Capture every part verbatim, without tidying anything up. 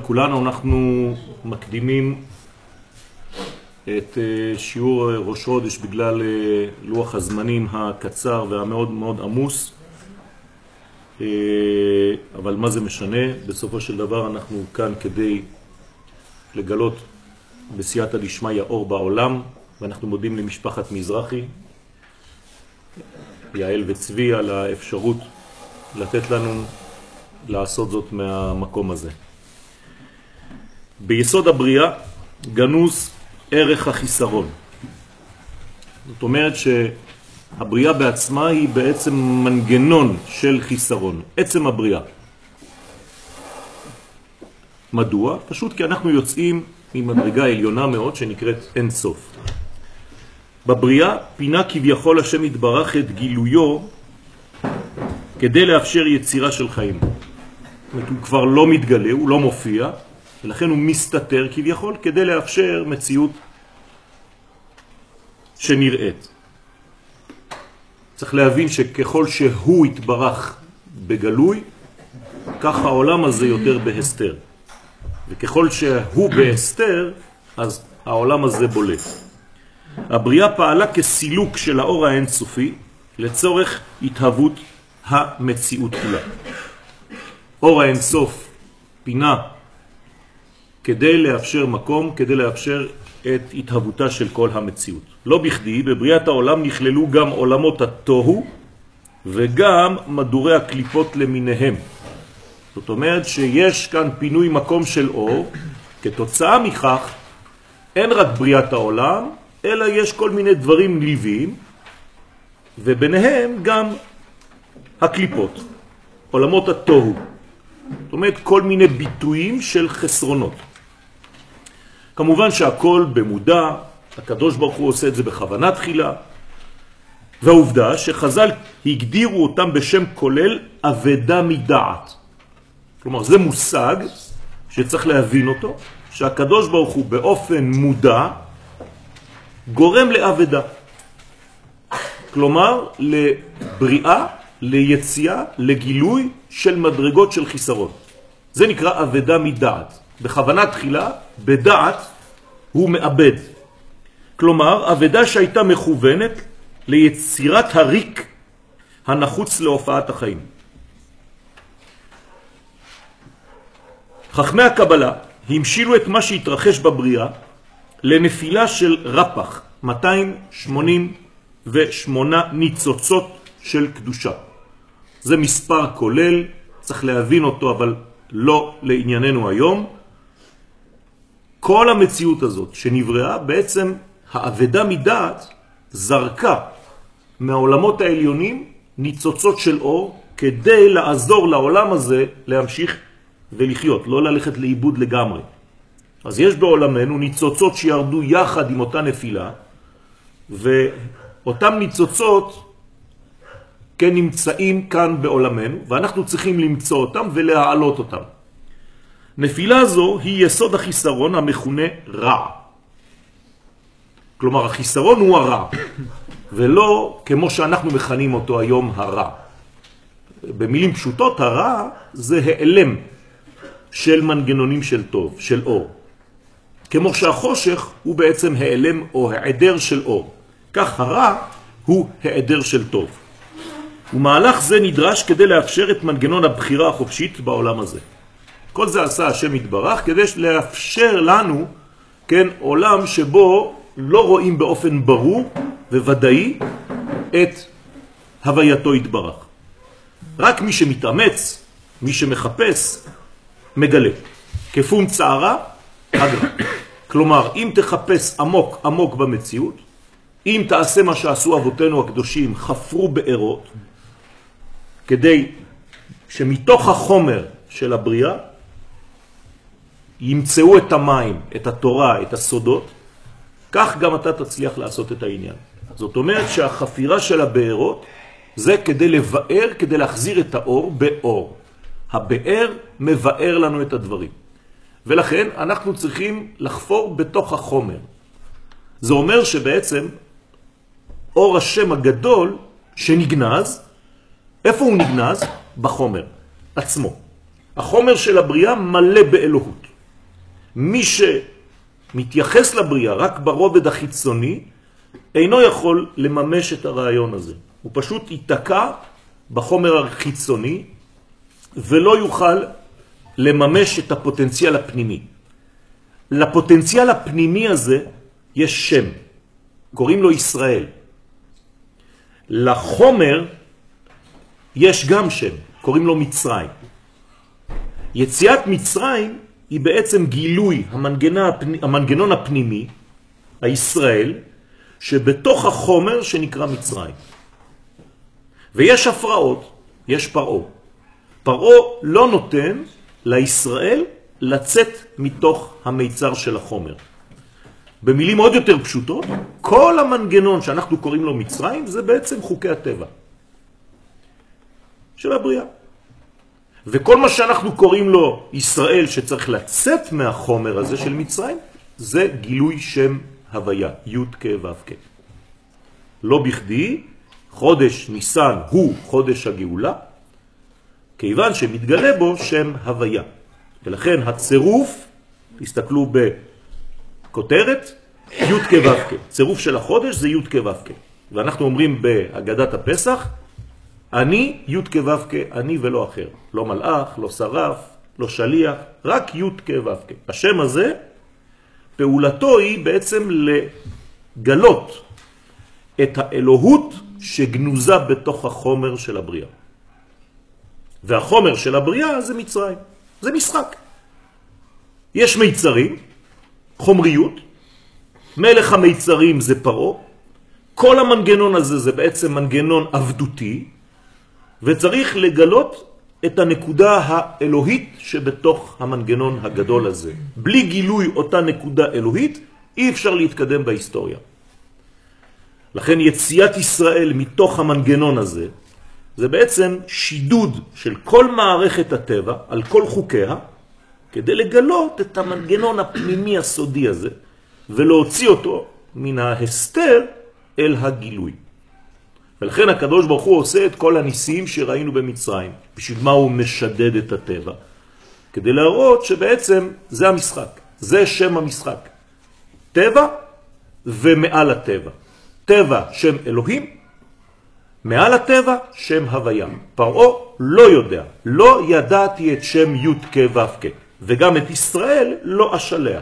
לכולנו. אנחנו מקדימים את שיעור ראש חודש בגלל לוח הזמנים הקצר והמאוד מאוד עמוס, אבל מה זה משנה? בסופו של דבר אנחנו כאן כדי לגלות בסייעתא דשמיא אור בעולם, ואנחנו מודים למשפחת מזרחי, יעל וצבי, על האפשרות לתת לנו לעשות זאת מהמקום הזה. ביסוד הבריאה גנוז ערך החיסרון. זאת אומרת שהבריאה בעצמה היא בעצם מנגנון של חיסרון, עצם הבריאה. מדוע? פשוט כי אנחנו יוצאים ממדרגה עליונה מאוד שנקראת אין סוף. בבריאה פינה כביכול השם יתברך את גילויו כדי לאפשר יצירה של חיים. זאת אומרת, הוא כבר לא מתגלה, הוא לא מופיע, ולכן הוא מסתתר כביכול כדי לאפשר מציאות שנראית. צריך להבין שככל שהוא יתברך בגלוי, כך העולם הזה יותר בהסתר. וככל שהוא בהסתר, אז העולם הזה בולט. הבריאה פעלה כסילוק של האור האינסופי לצורך התהוות המציאות כולה. אור האינסוף פינה כדי לאפשר מקום, כדי לאפשר את התהוותה של כל המציאות. לא בכדי, בבריאת העולם נכללו גם עולמות התוהו וגם מדורי הקליפות למיניהם. זאת אומרת שיש כאן פינוי מקום של אור, כתוצאה מכך אין רק בריאת העולם, אלא יש כל מיני דברים נלווים, וביניהם גם הקליפות, עולמות התוהו. זאת אומרת כל מיני ביטויים של חסרונות. כמובן שהכל במודע, הקדוש ברוך הוא עושה את זה בכוונה תחילה, והעובדה שחז"ל הגדירו אותם בשם כולל אבדה מדעת. כלומר זה מושג שצריך להבין אותו, שהקדוש ברוך הוא באופן מודע גורם לאבדה. כלומר לבריאה, ליציאה, לגילוי של מדרגות של חיסרון. זה נקרא אבדה מדעת. בכוונה תחילה, בדעת הוא מאבד. כלומר, אבדה שהייתה מכוונת ליצירת הריק הנחוץ להופעת החיים. חכמי הקבלה המשילו את מה שהתרחש בבריאה לנפילה של רפח, מאתיים שמונים ושמונה ניצוצות של קדושה. זה מספר כולל, צריך להבין אותו, אבל לא לענייננו היום. כל המציאות הזאת שנבראה, בעצם האבדה מדעת זרקה מהעולמות העליונים ניצוצות של אור, כדי לעזור לעולם הזה להמשיך ולחיות, לא ללכת לאיבוד לגמרי. אז יש בעולמנו ניצוצות שירדו יחד עם אותה נפילה, ואותם ניצוצות כן נמצאים כאן בעולמנו, ואנחנו צריכים למצוא אותם ולהעלות אותם. נפילה זו היא יסוד החיסרון המכונה רע. כלומר, החיסרון הוא הרע, ולא כמו שאנחנו מכנים אותו היום הרע. במילים פשוטות, הרע זה העלם של מנגנונים של טוב, של אור. כמו שהחושך הוא בעצם העלם או העדר של אור. כך הרע הוא העדר של טוב. ומהלך זה נדרש כדי לאפשר את מנגנון הבחירה החופשית בעולם הזה. כל זה עשה השם יתברך כדי לאפשר לנו, כן, עולם שבו לא רואים באופן ברור וודאי את הווייתו יתברך. רק מי שמתאמץ, מי שמחפש, מגלה. כפום צערה, אגרה. כלומר, אם תחפש עמוק עמוק במציאות, אם תעשה מה שעשו אבותינו הקדושים, חפרו בארות, כדי שמתוך החומר של הבריאה ימצאו את המים, את התורה, את הסודות, כך גם אתה תצליח לעשות את העניין. זאת אומרת שהחפירה של הבארות זה כדי לבאר, כדי להחזיר את האור באור. הבאר מבאר לנו את הדברים. ולכן אנחנו צריכים לחפור בתוך החומר. זה אומר שבעצם אור השם הגדול שנגנז, איפה הוא נגנז? בחומר עצמו. החומר של הבריאה מלא באלוהות. מי שמתייחס לבריאה רק ברובד החיצוני, אינו יכול לממש את הרעיון הזה. הוא פשוט ייתקע בחומר החיצוני, ולא יוכל לממש את הפוטנציאל הפנימי. לפוטנציאל הפנימי הזה יש שם, קוראים לו ישראל. לחומר יש גם שם, קוראים לו מצרים. יציאת מצרים היא בעצם גילוי המנגנון הפנימי, הישראל, שבתוך החומר שנקרא מצרים. ויש הפרעות, יש פרעה. פרעה לא נותן לישראל לצאת מתוך המיצר של החומר. במילים עוד יותר פשוטות, כל המנגנון שאנחנו קוראים לו מצרים זה בעצם חוקי הטבע של הבריאה. וכל מה שאנחנו קוראים לו ישראל שצריך לצאת מהחומר הזה של מצרים, זה גילוי שם הוויה, י' כ' ו' כ'. לא בכדי, חודש ניסן הוא חודש הגאולה, כיוון שמתגלה בו שם הוויה. ולכן הצירוף, תסתכלו בכותרת, י' כ' ו' כ'. צירוף של החודש זה י' כ' ו' כ'. ואנחנו אומרים בהגדת הפסח, אני י' כ' ו' כ', אני ולא אחר. לא מלאך, לא שרף, לא שליח, רק י' כ' ו' כ'. השם הזה, פעולתו היא בעצם לגלות את האלוהות שגנוזה בתוך החומר של הבריאה. והחומר של הבריאה זה מצרים. זה משחק. יש מיצרים, חומריות, מלך המיצרים זה פרעה, כל המנגנון הזה זה בעצם מנגנון עבדותי, וצריך לגלות את הנקודה האלוהית שבתוך המנגנון הגדול הזה. בלי גילוי אותה נקודה אלוהית, אי אפשר להתקדם בהיסטוריה. לכן יציאת ישראל מתוך המנגנון הזה, זה בעצם שידוד של כל מערכת הטבע, על כל חוקיה, כדי לגלות את המנגנון הפנימי הסודי הזה, ולהוציא אותו מן ההסתר אל הגילוי. ולכן הקדוש ברוך הוא עושה את כל הניסים שראינו במצרים. בשביל מה הוא משדד את הטבע? כדי להראות שבעצם זה המשחק. זה שם המשחק. טבע ומעל הטבע. טבע שם אלוהים, מעל הטבע שם הוויה. פרעה לא יודע. לא ידעתי את שם י' כ' ו' כ'. וגם את ישראל לא אשלח.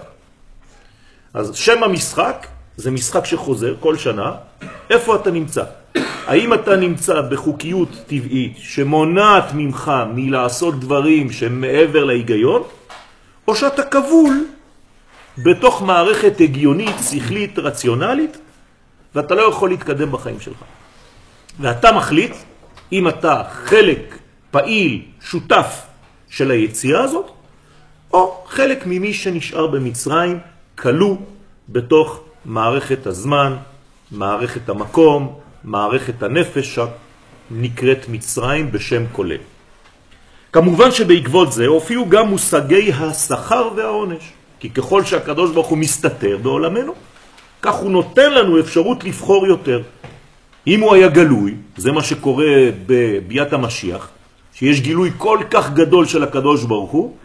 אז שם המשחק זה משחק שחוזר כל שנה. איפה אתה נמצא? האם אתה נמצא בחוקיות טבעית שמונעת ממך מלעשות דברים שמעבר להיגיון, או שאתה כבול בתוך מערכת הגיונית, שכלית, רציונלית, ואתה לא יכול להתקדם בחיים שלך. ואתה מחליט אם אתה חלק פעיל, שותף של היציאה הזאת, או חלק ממי שנשאר במצרים, כלוא בתוך מערכת הזמן, מערכת המקום, מערכת הנפש נקראת מצרים בשם כולל. כמובן שבעקבות זה הופיעו גם מושגי השכר והעונש, כי ככל שהקדוש ברוך הוא מסתתר בעולמנו, כך הוא נותן לנו אפשרות לבחור יותר. אם הוא היה גלוי, זה מה שקורה בביאת המשיח, שיש גילוי כל כך גדול של הקדוש ברוך הוא,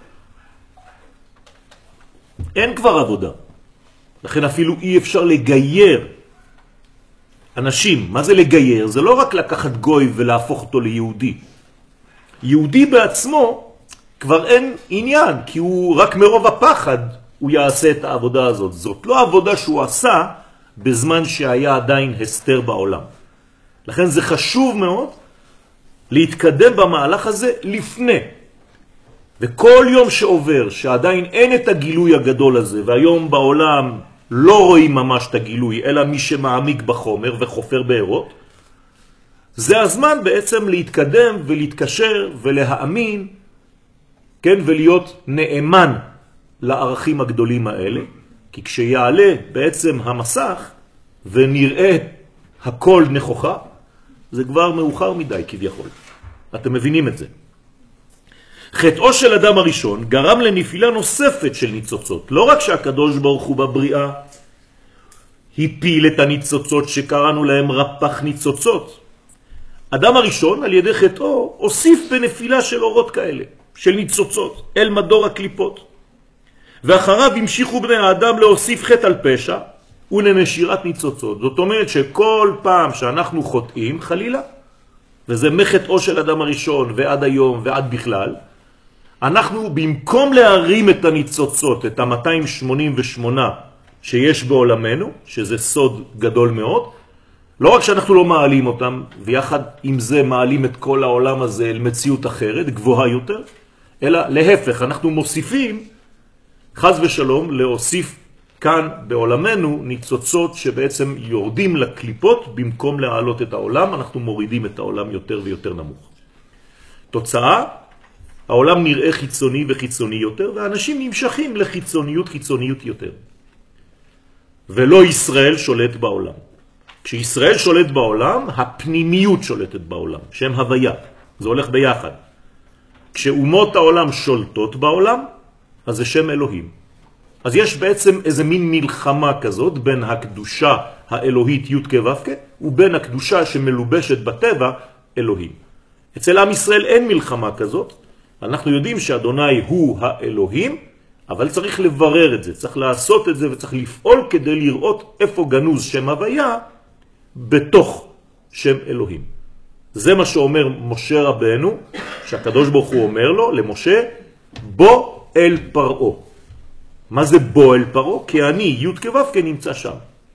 אין כבר עבודה. לכן אפילו אי אפשר לגייר אנשים. מה זה לגייר? זה לא רק לקחת גוי ולהפוך אותו ליהודי. יהודי בעצמו כבר אין עניין, כי הוא רק מרוב הפחד הוא יעשה את העבודה הזאת. זאת לא עבודה שהוא עשה בזמן שהיה עדיין הסתר בעולם. לכן זה חשוב מאוד להתקדם במהלך הזה לפני. וכל יום שעובר שעדיין אין את הגילוי הגדול הזה, והיום בעולם לא רואים ממש את הגילוי, אלא מי שמעמיק בחומר וחופר בארות, זה הזמן בעצם להתקדם ולהתקשר ולהאמין, כן, ולהיות נאמן לערכים הגדולים האלה, כי כשיעלה בעצם המסך ונראה הכל נכוחה, זה כבר מאוחר מדי כביכול. אתם מבינים את זה. חטאו של אדם הראשון גרם לנפילה נוספת של ניצוצות. לא רק שהקדוש ברוך הוא בבריאה הפיל את הניצוצות שקראנו להם רפ"ח ניצוצות. אדם הראשון על ידי חטאו הוסיף בנפילה של אורות כאלה, של ניצוצות, אל מדור הקליפות. ואחריו המשיכו בני האדם להוסיף חטא על פשע ולנשירת ניצוצות. זאת אומרת שכל פעם שאנחנו חוטאים, חלילה, וזה מחטאו של אדם הראשון ועד היום ועד בכלל, אנחנו במקום להרים את הניצוצות, את ה-מאתיים שמונים ושמונה שיש בעולמנו, שזה סוד גדול מאוד, לא רק שאנחנו לא מעלים אותם, ויחד עם זה מעלים את כל העולם הזה אל מציאות אחרת, גבוהה יותר, אלא להפך, אנחנו מוסיפים, חז ושלום, להוסיף כאן בעולמנו ניצוצות שבעצם יורדים לקליפות, במקום להעלות את העולם, אנחנו מורידים את העולם יותר ויותר נמוך. תוצאה, העולם נראה חיצוני וחיצוני יותר, ואנשים נמשכים לחיצוניות חיצוניות יותר. ולא ישראל שולט בעולם. כשישראל שולט בעולם, הפנימיות שולטת בעולם, שם הוויה. זה הולך ביחד. כשאומות העולם שולטות בעולם, אז זה שם אלוהים. אז יש בעצם איזה מין מלחמה כזאת בין הקדושה האלוהית י' כ' ו' כ' ובין הקדושה שמלובשת בטבע אלוהים. אצל עם ישראל אין מלחמה כזאת. אנחנו יודעים שאדוני הוא האלוהים, אבל צריך לברר את זה, צריך לעשות את זה וצריך לפעול כדי לראות איפה גנוז שם הוויה בתוך שם אלוהים. זה מה שאומר משה רבנו, שהקדוש ברוך הוא אומר לו למשה, בוא אל פרעה. מה זה בוא אל פרעה? כי אני י' כ' ו' כ' נמצא שם.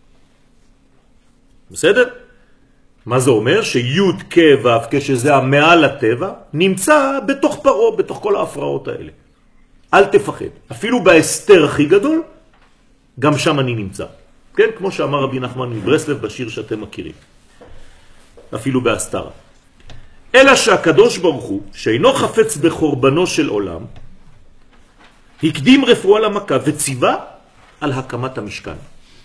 בסדר? מה זה אומר? שי' כ' ו' כ' שזה המעל הטבע, נמצא בתוך פרעה, בתוך כל ההפרעות האלה. אל תפחד. אפילו בהסתר הכי גדול, גם שם אני נמצא. כן? כמו שאמר רבי נחמן מברסלב בשיר שאתם מכירים. אפילו בהסתר. אלא שהקדוש ברוך הוא, שאינו חפץ בחורבנו של עולם, הקדים רפואה למכה וציווה על הקמת המשכן.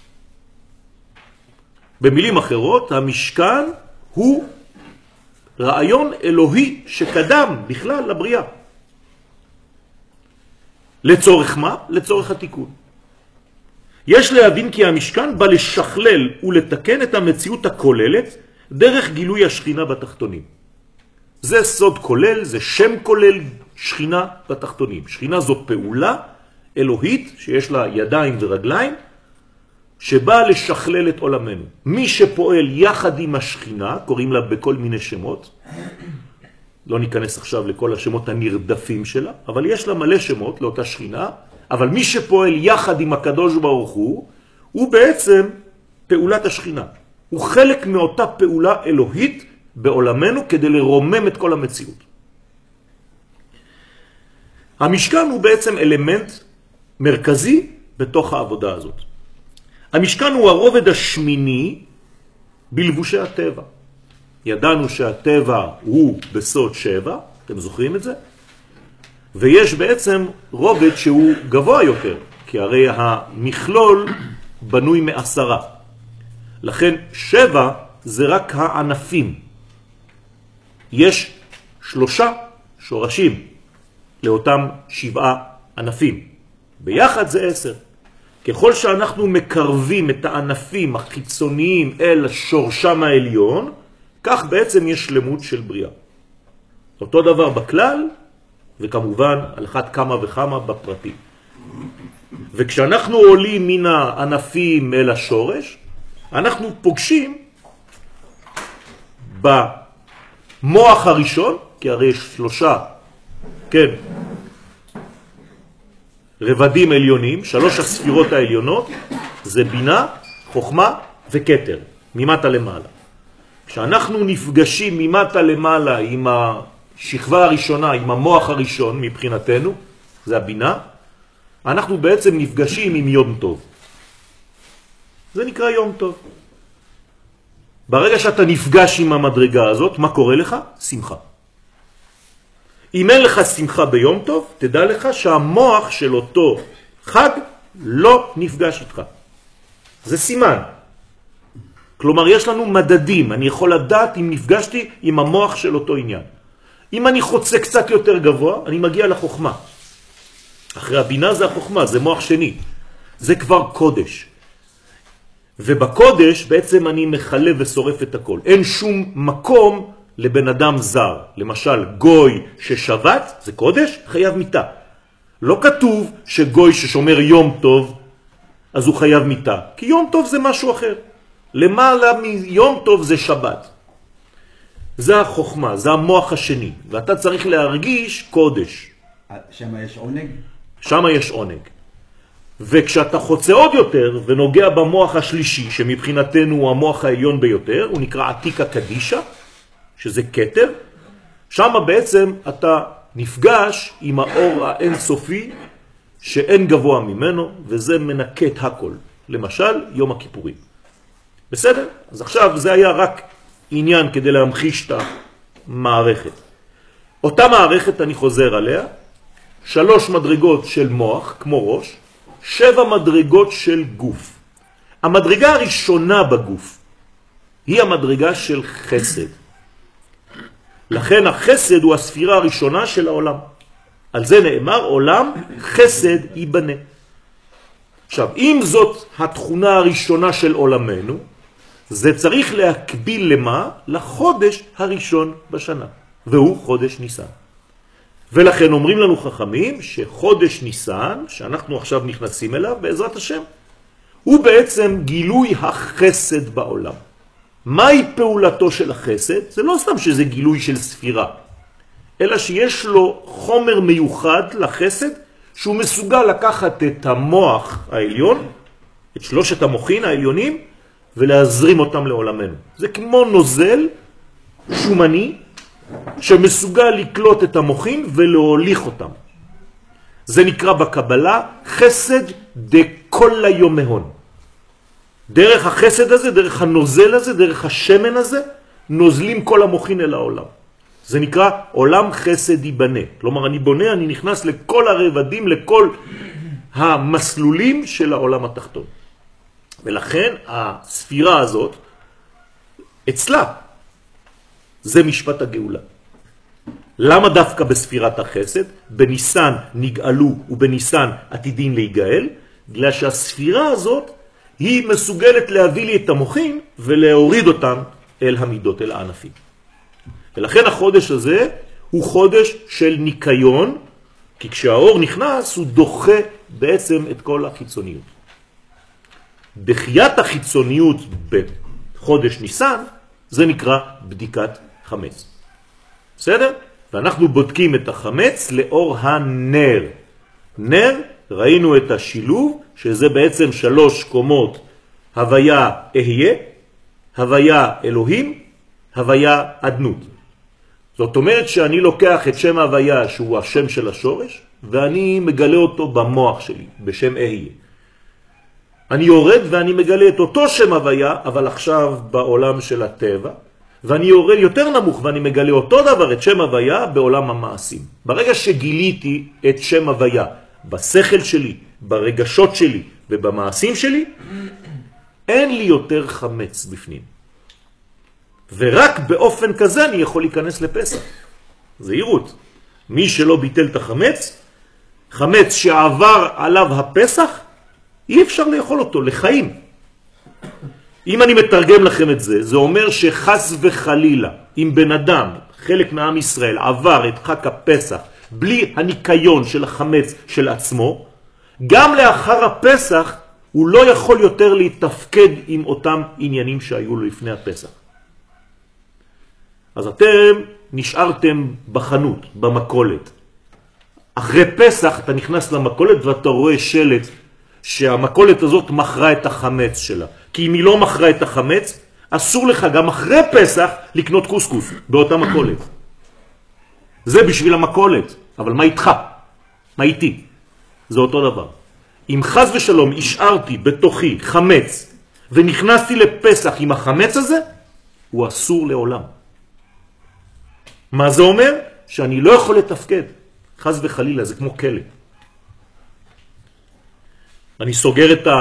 במילים אחרות, המשכן הוא רעיון אלוהי שקדם בכלל לבריאה. לצורך מה? לצורך התיקון. יש להבין כי המשכן בא לשכלל ולתקן את המציאות הכוללת דרך גילוי השכינה בתחתונים. זה סוד כולל, זה שם כולל שכינה בתחתונים. שכינה זו פעולה אלוהית שיש לה ידיים ורגליים, שבאה לשכלל את עולמנו. מי שפועל יחד עם השכינה, קוראים לה בכל מיני שמות, לא ניכנס עכשיו לכל השמות הנרדפים שלה, אבל יש לה מלא שמות לאותה שכינה, אבל מי שפועל יחד עם הקדוש ברוך הוא, הוא בעצם פעולת השכינה. הוא חלק מאותה פעולה אלוהית בעולמנו כדי לרומם את כל המציאות. המשכן הוא בעצם אלמנט מרכזי בתוך העבודה הזאת. המשכן הוא הרובד השמיני בלבושי הטבע. ידענו שהטבע הוא בסוד שבע, אתם זוכרים את זה? ויש בעצם רובד שהוא גבוה יותר, כי הרי המכלול בנוי מעשרה. לכן שבע זה רק הענפים. יש שלושה שורשים לאותם שבעה ענפים. ביחד זה עשר. ככל שאנחנו מקרבים את הענפים החיצוניים אל שורשם העליון, כך בעצם יש שלמות של בריאה. אותו דבר בכלל, וכמובן על אחת כמה וכמה בפרטים. וכשאנחנו עולים מן הענפים אל השורש, אנחנו פוגשים במוח הראשון, כי הרי יש שלושה, כן, רבדים עליונים, שלוש הספירות העליונות, זה בינה, חוכמה וכתר, ממטה למעלה. כשאנחנו נפגשים ממטה למעלה עם השכבה הראשונה, עם המוח הראשון מבחינתנו, זה הבינה, אנחנו בעצם נפגשים עם יום טוב. זה נקרא יום טוב. ברגע שאתה נפגש עם המדרגה הזאת, מה קורה לך? שמחה. אם אין לך שמחה ביום טוב, תדע לך שהמוח של אותו חג לא נפגש איתך. זה סימן. כלומר, יש לנו מדדים. אני יכול לדעת אם נפגשתי עם המוח של אותו עניין. אם אני חוצה קצת יותר גבוה, אני מגיע לחוכמה. אחרי הבינה זה החוכמה, זה מוח שני. זה כבר קודש. ובקודש בעצם אני מחלב ושורף את הכל. אין שום מקום לבן אדם זר. למשל, גוי ששבת, זה קודש, חייב מיטה. לא כתוב שגוי ששומר יום טוב, אז הוא חייב מיטה. כי יום טוב זה משהו אחר. למעלה מיום טוב זה שבת. זה החוכמה, זה המוח השני. ואתה צריך להרגיש קודש. שמה יש עונג? שמה יש עונג. וכשאתה חוצה עוד יותר ונוגע במוח השלישי, שמבחינתנו הוא המוח העליון ביותר, הוא נקרא עתיקה קדישה, שזה כתר, שמה בעצם אתה נפגש עם האור האינסופי שאין גבוה ממנו, וזה מנקה את הכל. למשל, יום הכיפורים. בסדר? אז עכשיו זה היה רק עניין כדי להמחיש את המערכת. אותה מערכת, אני חוזר עליה, שלוש מדרגות של מוח, כמו ראש, שבע מדרגות של גוף. המדרגה הראשונה בגוף היא המדרגה של חסד. לכן החסד הוא הספירה הראשונה של העולם. על זה נאמר, עולם חסד ייבנה. עכשיו, אם זאת התכונה הראשונה של עולמנו, זה צריך להקביל למה? לחודש הראשון בשנה, והוא חודש ניסן. ולכן אומרים לנו חכמים שחודש ניסן, שאנחנו עכשיו נכנסים אליו בעזרת השם, הוא בעצם גילוי החסד בעולם. מהי פעולתו של החסד? זה לא סתם שזה גילוי של ספירה, אלא שיש לו חומר מיוחד לחסד, שהוא מסוגל לקחת את המוח העליון, את שלושת המוחין העליונים, ולהזרים אותם לעולמנו. זה כמו נוזל שומני, שמסוגל לקלוט את המוחין ולהוליך אותם. זה נקרא בקבלה חסד דכל היומהון. דרך החסד הזה, דרך הנוזל הזה, דרך השמן הזה, נוזלים כל המוחין אל העולם. זה נקרא עולם חסד ייבנה. כלומר, אני בונה, אני נכנס לכל הרבדים, לכל המסלולים של העולם התחתון. ולכן הספירה הזאת, אצלה, זה משפט הגאולה. למה דווקא בספירת החסד? בניסן נגאלו ובניסן עתידין להיגאל, בגלל שהספירה הזאת היא מסוגלת להביא לי את המוחין ולהוריד אותם אל המידות, אל הענפים. ולכן החודש הזה הוא חודש של ניקיון, כי כשהאור נכנס הוא דוחה בעצם את כל החיצוניות. דחיית החיצוניות בחודש ניסן זה נקרא בדיקת חמץ. בסדר? ואנחנו בודקים את החמץ לאור הנר. נר, ראינו את השילוב, שזה בעצם שלוש קומות, הוויה אהיה, הוויה אלוהים, הוויה עדנות. זאת אומרת שאני לוקח את שם הוויה שהוא השם של השורש, ואני מגלה אותו במוח שלי, בשם אהיה. אני יורד ואני מגלה את אותו שם הוויה, אבל עכשיו בעולם של הטבע, ואני יורד יותר נמוך ואני מגלה אותו דבר, את שם הוויה, בעולם המעשים. ברגע שגיליתי את שם הוויה, בשכל שלי, ברגשות שלי ובמעשים שלי, אין לי יותר חמץ בפנים. ורק באופן כזה אני יכול להיכנס לפסח. זהירות. מי שלא ביטל את החמץ, חמץ שעבר עליו הפסח, אי אפשר לאכול אותו לחיים. אם אני מתרגם לכם את זה, זה אומר שחס וחלילה, אם בן אדם, חלק מעם ישראל, עבר את חג הפסח, בלי הניקיון של החמץ של עצמו, גם לאחר הפסח הוא לא יכול יותר להתפקד עם אותם עניינים שהיו לו לפני הפסח. אז אתם נשארתם בחנות, במקולת. אחרי פסח אתה נכנס למקולת ואתה רואה שלט שהמקולת הזאת מכרה את החמץ שלה. כי אם היא לא מכרה את החמץ, אסור לך גם אחרי פסח לקנות קוסקוס באותה מקולת. זה בשביל המקולת, אבל מה איתך? מה איתי? זה אותו דבר. אם חס ושלום השארתי בתוכי חמץ ונכנסתי לפסח עם החמץ הזה, הוא אסור לעולם. מה זה אומר? שאני לא יכול לתפקד. חס וחלילה, זה כמו כלא. אני סוגר את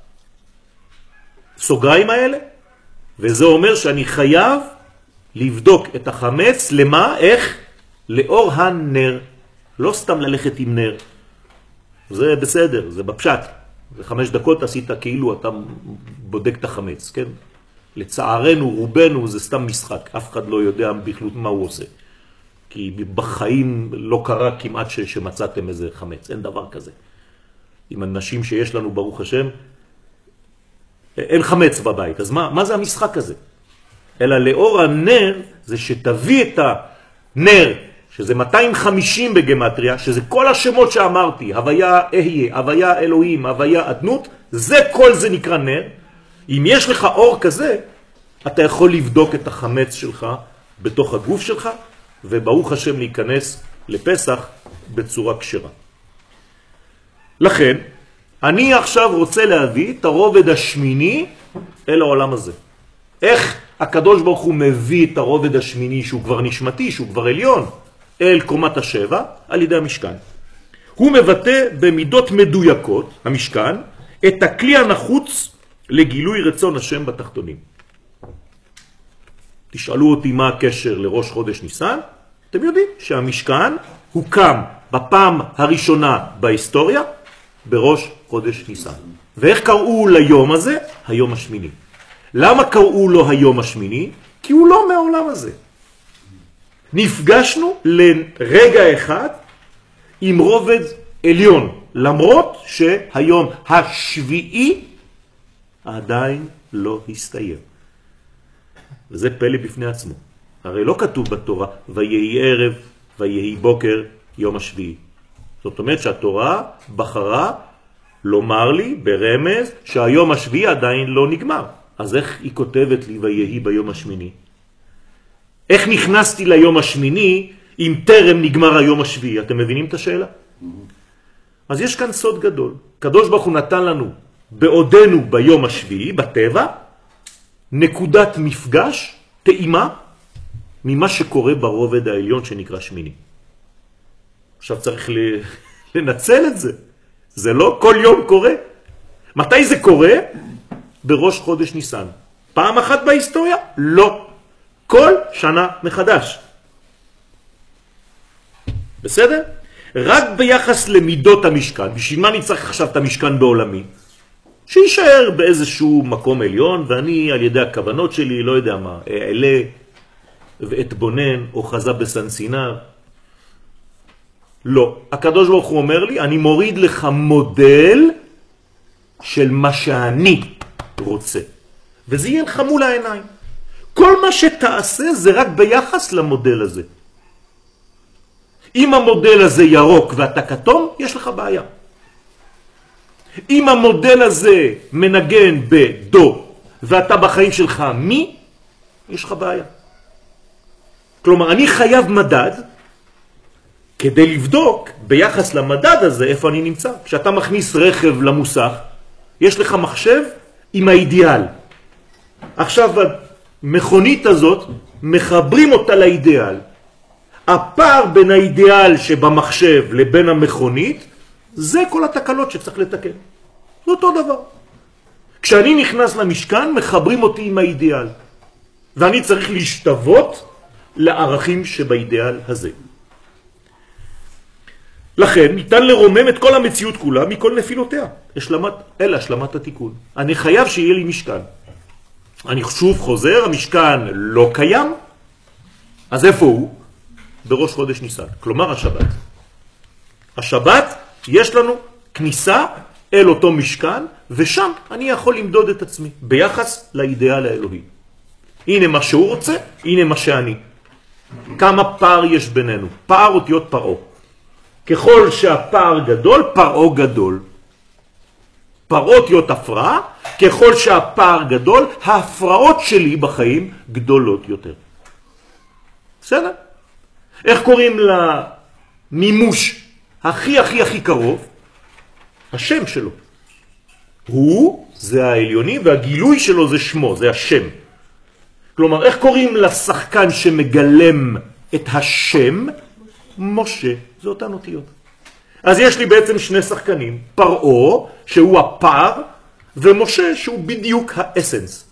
הסוגריים האלה, וזה אומר שאני חייב לבדוק את החמץ, למה? איך? לאור הנר. לא סתם ללכת עם נר. זה בסדר, זה בפשט. בחמש דקות עשית כאילו אתה בודק את החמץ, כן? לצערנו, רובנו, זה סתם משחק. אף אחד לא יודע בכלל מה הוא עושה. כי בחיים לא קרה כמעט ש, שמצאתם איזה חמץ, אין דבר כזה. עם אנשים שיש לנו ברוך השם, אין חמץ בבית, אז מה, מה זה המשחק הזה? אלא לאור הנר זה שתביא את הנר, שזה מאתיים וחמישים בגמטריה, שזה כל השמות שאמרתי, הוויה אהיה, הוויה אלוהים, הוויה אדנות, זה כל זה נקרא נר. אם יש לך אור כזה, אתה יכול לבדוק את החמץ שלך בתוך הגוף שלך, וברוך השם להיכנס לפסח בצורה קשרה. לכן, אני עכשיו רוצה להביא את הרובד השמיני אל העולם הזה. איך הקדוש ברוך הוא מביא את הרובד השמיני שהוא כבר נשמתי, שהוא כבר עליון, אל קומת השבע, על ידי המשכן. הוא מבטא במידות מדויקות, המשכן, את הכלי הנחוץ לגילוי רצון השם בתחתונים. תשאלו אותי מה הקשר לראש חודש ניסן, אתם יודעים שהמשכן הוקם בפעם הראשונה בהיסטוריה בראש חודש ניסן. ואיך קראו ליום הזה? היום השמיני. למה קראו לו היום השמיני? כי הוא לא מהעולם הזה. נפגשנו לרגע אחד עם רובד עליון, למרות שהיום השביעי עדיין לא הסתיים. וזה פלא בפני עצמו. הרי לא כתוב בתורה, ויהי ערב, ויהי בוקר, יום השביעי. זאת אומרת שהתורה בחרה לומר לי ברמז שהיום השביעי עדיין לא נגמר. אז איך היא כותבת לי ויהי ביום השמיני? איך נכנסתי ליום השמיני אם טרם נגמר היום השביעי? אתם מבינים את השאלה? אז יש כאן סוד גדול. קדוש ברוך הוא נתן לנו בעודנו ביום השביעי, בטבע, נקודת מפגש, טעימה, ממה שקורה ברובד העליון שנקרא שמיני. עכשיו צריך לנצל את זה. זה לא כל יום קורה. מתי זה קורה? בראש חודש ניסן. פעם אחת בהיסטוריה? לא. כל שנה מחדש. בסדר? רק ביחס למידות המשכן, בשביל מה אני צריך עכשיו את המשכן בעולמי? שישאר באיזשהו מקום עליון, ואני על ידי הכוונות שלי, לא יודע מה, אעלה ואתבונן או חזה בסנסינה. לא. הקדוש ברוך הוא אומר לי, אני מוריד לך מודל של מה שאני רוצה. וזה יהיה לך מול העיניים. כל מה שתעשה זה רק ביחס למודל הזה. אם המודל הזה ירוק ואתה כתום, יש לך בעיה. אם המודל הזה מנגן בדו ואתה בחיים שלך מי, יש לך בעיה. כלומר, אני חייב מדד כדי לבדוק ביחס למדד הזה איפה אני נמצא. כשאתה מכניס רכב למוסך, יש לך מחשב עם האידיאל. עכשיו המכונית הזאת, מחברים אותה לאידיאל. הפער בין האידיאל שבמחשב לבין המכונית, זה כל התקלות שצריך לתקן. זה אותו דבר. כשאני נכנס למשכן, מחברים אותי עם האידיאל. ואני צריך להשתוות לערכים שבאידיאל הזה. לכן ניתן לרומם את כל המציאות כולה מכל נפילותיה. השלמת, אלה השלמת התיקון. אני חייב שיהיה לי משכן. אני שוב חוזר, המשכן לא קיים. אז איפה הוא? בראש חודש ניסן. כלומר השבת. השבת יש לנו כניסה אל אותו משכן, ושם אני יכול למדוד את עצמי ביחס לאידאל האלוהי. הנה מה שהוא רוצה, הנה מה שאני. כמה פער יש בינינו? פער אותיות פרעו. ככל שהפער גדול, פרעו גדול. פרעו אותיות הפרעה, ככל שהפער גדול, ההפרעות שלי בחיים גדולות יותר. בסדר? איך קוראים למימוש הכי הכי הכי קרוב? השם שלו. הוא זה העליוני והגילוי שלו זה שמו, זה השם. כלומר, איך קוראים לשחקן שמגלם את השם? משה. זה אותן אותיות. אז יש לי בעצם שני שחקנים. פרעו, שהוא הפער, ומשה, שהוא בדיוק האסנס.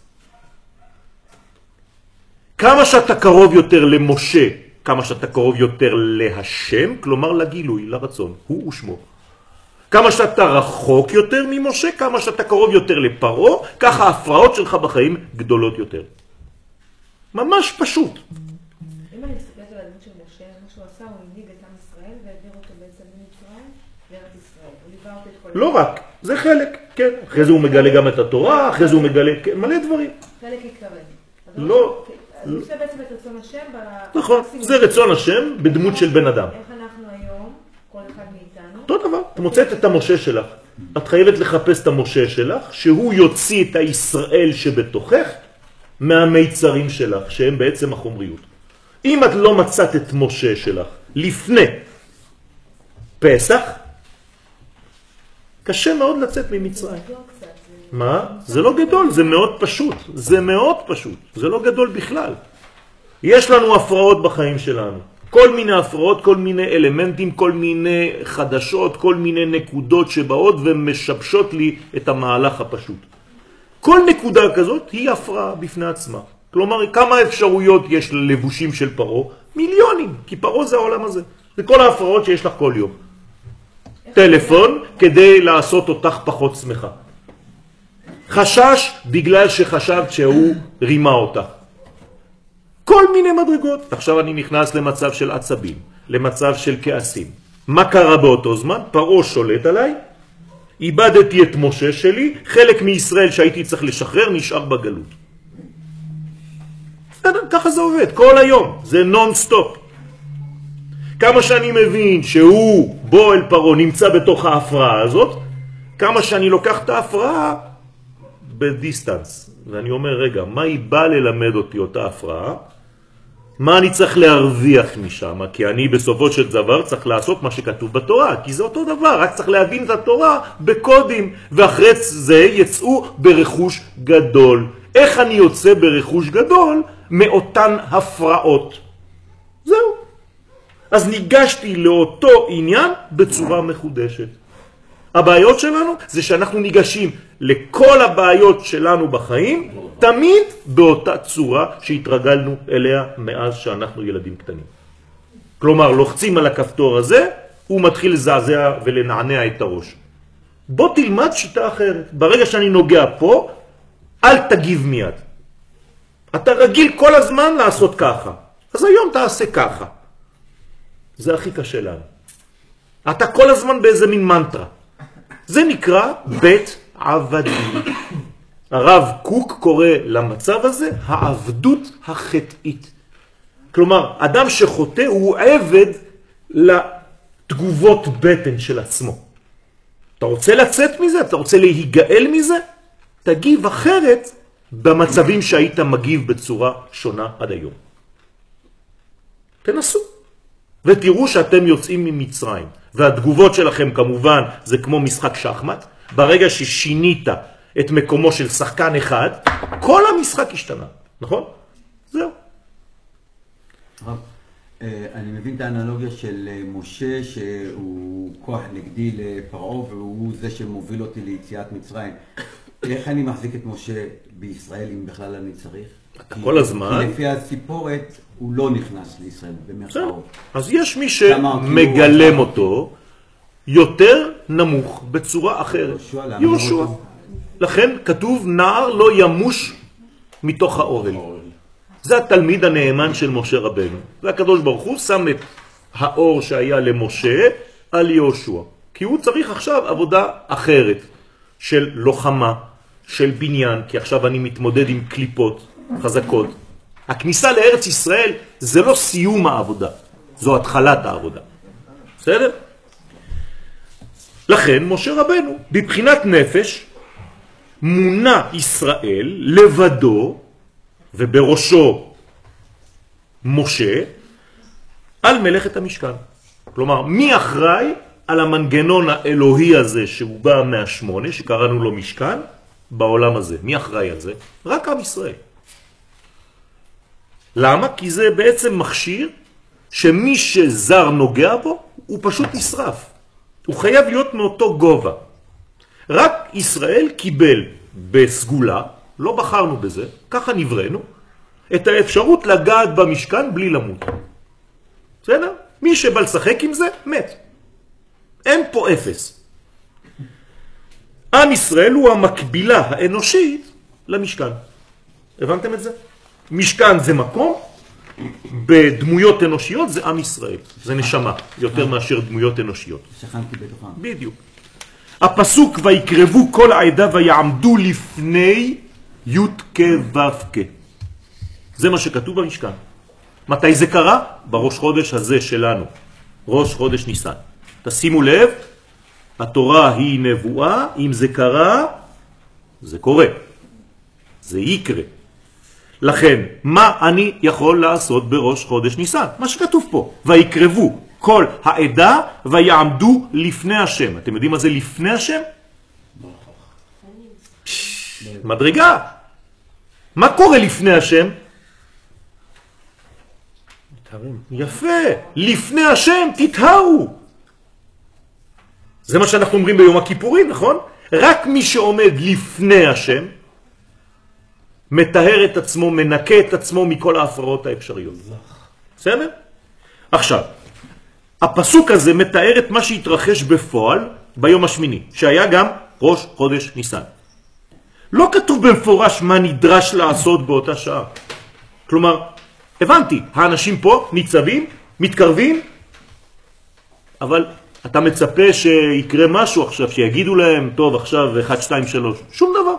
כמה שאתה קרוב יותר למשה, כמה שאתה קרוב יותר להשם, כלומר לגילוי, לרצון, הוא ושמו. כמה שאתה רחוק יותר ממשה, כמה שאתה קרוב יותר לפרעו, ככה ההפרעות שלך בחיים גדולות יותר. ממש פשוט. אם אני מסתכלת על הדמות של משה, משהו עשה, הוא הנהיג את עם ישראל והעביר אותו בעצם למצרים לארץ ישראל. הוא ליווה אותו את כל... לא רק, זה חלק, כן. אחרי זה הוא מגלה גם את התורה, אחרי זה הוא מגלה מלא דברים. חלק עיקרי. לא. אז הוא עושה בעצם את רצון השם. נכון, זה רצון השם בדמות של בן אדם. איך אנחנו היום, כל אחד מאיתנו? אותו דבר, את מוצאת את המשה שלך. את חייבת לחפש את המשה שלך, שהוא יוציא את הישראל שבתוכך מהמיצרים שלך, שהם בעצם החומריות. אם את לא מצאת את משה שלך לפני פסח, קשה מאוד לצאת ממצרים. מה? זה לא גדול, זה מאוד פשוט. זה מאוד פשוט. זה לא גדול בכלל. יש לנו הפרעות בחיים שלנו. כל מיני הפרעות, כל מיני אלמנטים, כל מיני חדשות, כל מיני נקודות שבאות ומשבשות לי את המהלך הפשוט. כל נקודה כזאת היא הפרעה בפני עצמה. כלומר, כמה אפשרויות יש ללבושים של פרו? מיליונים, כי פרו זה העולם הזה. זה כל ההפרעות שיש לך כל יום. טלפון כדי לעשות אותך פחות שמחה. חשש בגלל שחשבת שהוא רימה אותך. כל מיני מדרגות. עכשיו אני נכנס למצב של עצבים, למצב של כעסים. מה קרה באותו זמן? פרעה שולט עליי, איבדתי את משה שלי, חלק מישראל שהייתי צריך לשחרר נשאר בגלות. ככה זה עובד, כל היום, זה נון סטופ. כמה שאני מבין שהוא בו אל פרעה נמצא בתוך ההפרעה הזאת, כמה שאני לוקח את ההפרעה בדיסטנס. ואני אומר, רגע, מה היא באה ללמד אותי אותה הפרעה? מה אני צריך להרוויח משם? כי אני בסופו של דבר צריך לעשות מה שכתוב בתורה, כי זה אותו דבר, רק צריך להבין את התורה בקודים, ואחרי זה יצאו ברכוש גדול. איך אני יוצא ברכוש גדול מאותן הפרעות? זהו. אז ניגשתי לאותו עניין בצורה מחודשת. הבעיות שלנו זה שאנחנו ניגשים לכל הבעיות שלנו בחיים, תמיד באותה צורה שהתרגלנו אליה מאז שאנחנו ילדים קטנים. כלומר, לוחצים על הכפתור הזה, הוא מתחיל לזעזע ולנענע את הראש. בוא תלמד שיטה אחרת. ברגע שאני נוגע פה, אל תגיב מיד. אתה רגיל כל הזמן לעשות ככה. אז היום תעשה ככה. זה הכי קשה לנו. אתה כל הזמן באיזה מין מנטרה. זה נקרא בית עבדים. הרב קוק קורא למצב הזה העבדות החטאית. כלומר, אדם שחוטא הוא עבד לתגובות בטן של עצמו. אתה רוצה לצאת מזה? אתה רוצה להיגאל מזה? תגיב אחרת במצבים שהיית מגיב בצורה שונה עד היום. תנסו. ותראו שאתם יוצאים ממצרים. והתגובות שלכם כמובן זה כמו משחק שחמט. ברגע ששינית את מקומו של שחקן אחד, כל המשחק השתנה. נכון? זהו. רב, אני מבין את האנלוגיה של משה שהוא כוח נגדי לפרעה והוא זה שמוביל אותי ליציאת מצרים. איך אני מחזיק את משה בישראל אם בכלל אני צריך? כל הזמן. כי לפי הסיפורת הוא לא נכנס לישראל במרכאות. אז יש מי שמגלם אותו יותר נמוך בצורה אחרת. יהושע. לכן כתוב נער לא ימוש מתוך האוהל. זה התלמיד הנאמן של משה רבנו. והקדוש ברוך הוא שם את האור שהיה למשה על יהושע. כי הוא צריך עכשיו עבודה אחרת של לוחמה, של בניין, כי עכשיו אני מתמודד עם קליפות חזקות. הכניסה לארץ ישראל זה לא סיום העבודה, זו התחלת העבודה. בסדר? לכן משה רבנו, בבחינת נפש, מונה ישראל לבדו, ובראשו משה, על מלאכת המשכן. כלומר, מי אחראי על המנגנון האלוהי הזה שהוא בא מהשמונה, שקראנו לו משכן, בעולם הזה? מי אחראי על זה? רק עם ישראל. למה? כי זה בעצם מכשיר שמי שזר נוגע בו, הוא פשוט נשרף. הוא חייב להיות מאותו גובה. רק ישראל קיבל בסגולה, לא בחרנו בזה, ככה נבראנו, את האפשרות לגעת במשכן בלי למות. בסדר? מי שבא לשחק עם זה, מת. אין פה אפס. עם ישראל הוא המקבילה האנושית למשכן. הבנתם את זה? משכן זה מקום, בדמויות אנושיות זה עם ישראל, זה נשמה, יותר מאשר דמויות אנושיות. שכנתי בתוכם. בדיוק. הפסוק ויקרבו כל העדה ויעמדו לפני י' כ' ו' כ'. זה מה שכתוב במשכן. מתי זה קרה? בראש חודש הזה שלנו, ראש חודש ניסן. תשימו לב, התורה היא נבואה, אם זה קרה, זה קורה. זה יקרה. לכן, מה אני יכול לעשות בראש חודש ניסן? מה שכתוב פה. ויקרבו כל העדה ויעמדו לפני השם. אתם יודעים מה זה לפני השם? מדרגה. מה קורה לפני השם? יפה. לפני השם תתהרו. זה מה שאנחנו אומרים ביום הכיפורים, נכון? רק מי שעומד לפני השם, מטהר את עצמו, מנקה את עצמו מכל ההפרעות האפשריות. בסדר? עכשיו, הפסוק הזה מתאר את מה שהתרחש בפועל ביום השמיני, שהיה גם ראש חודש ניסן. לא כתוב במפורש מה נדרש לעשות באותה שעה. כלומר, הבנתי, האנשים פה ניצבים, מתקרבים, אבל אתה מצפה שיקרה משהו עכשיו, שיגידו להם, טוב, עכשיו אחת, שתיים, שלוש, שום דבר.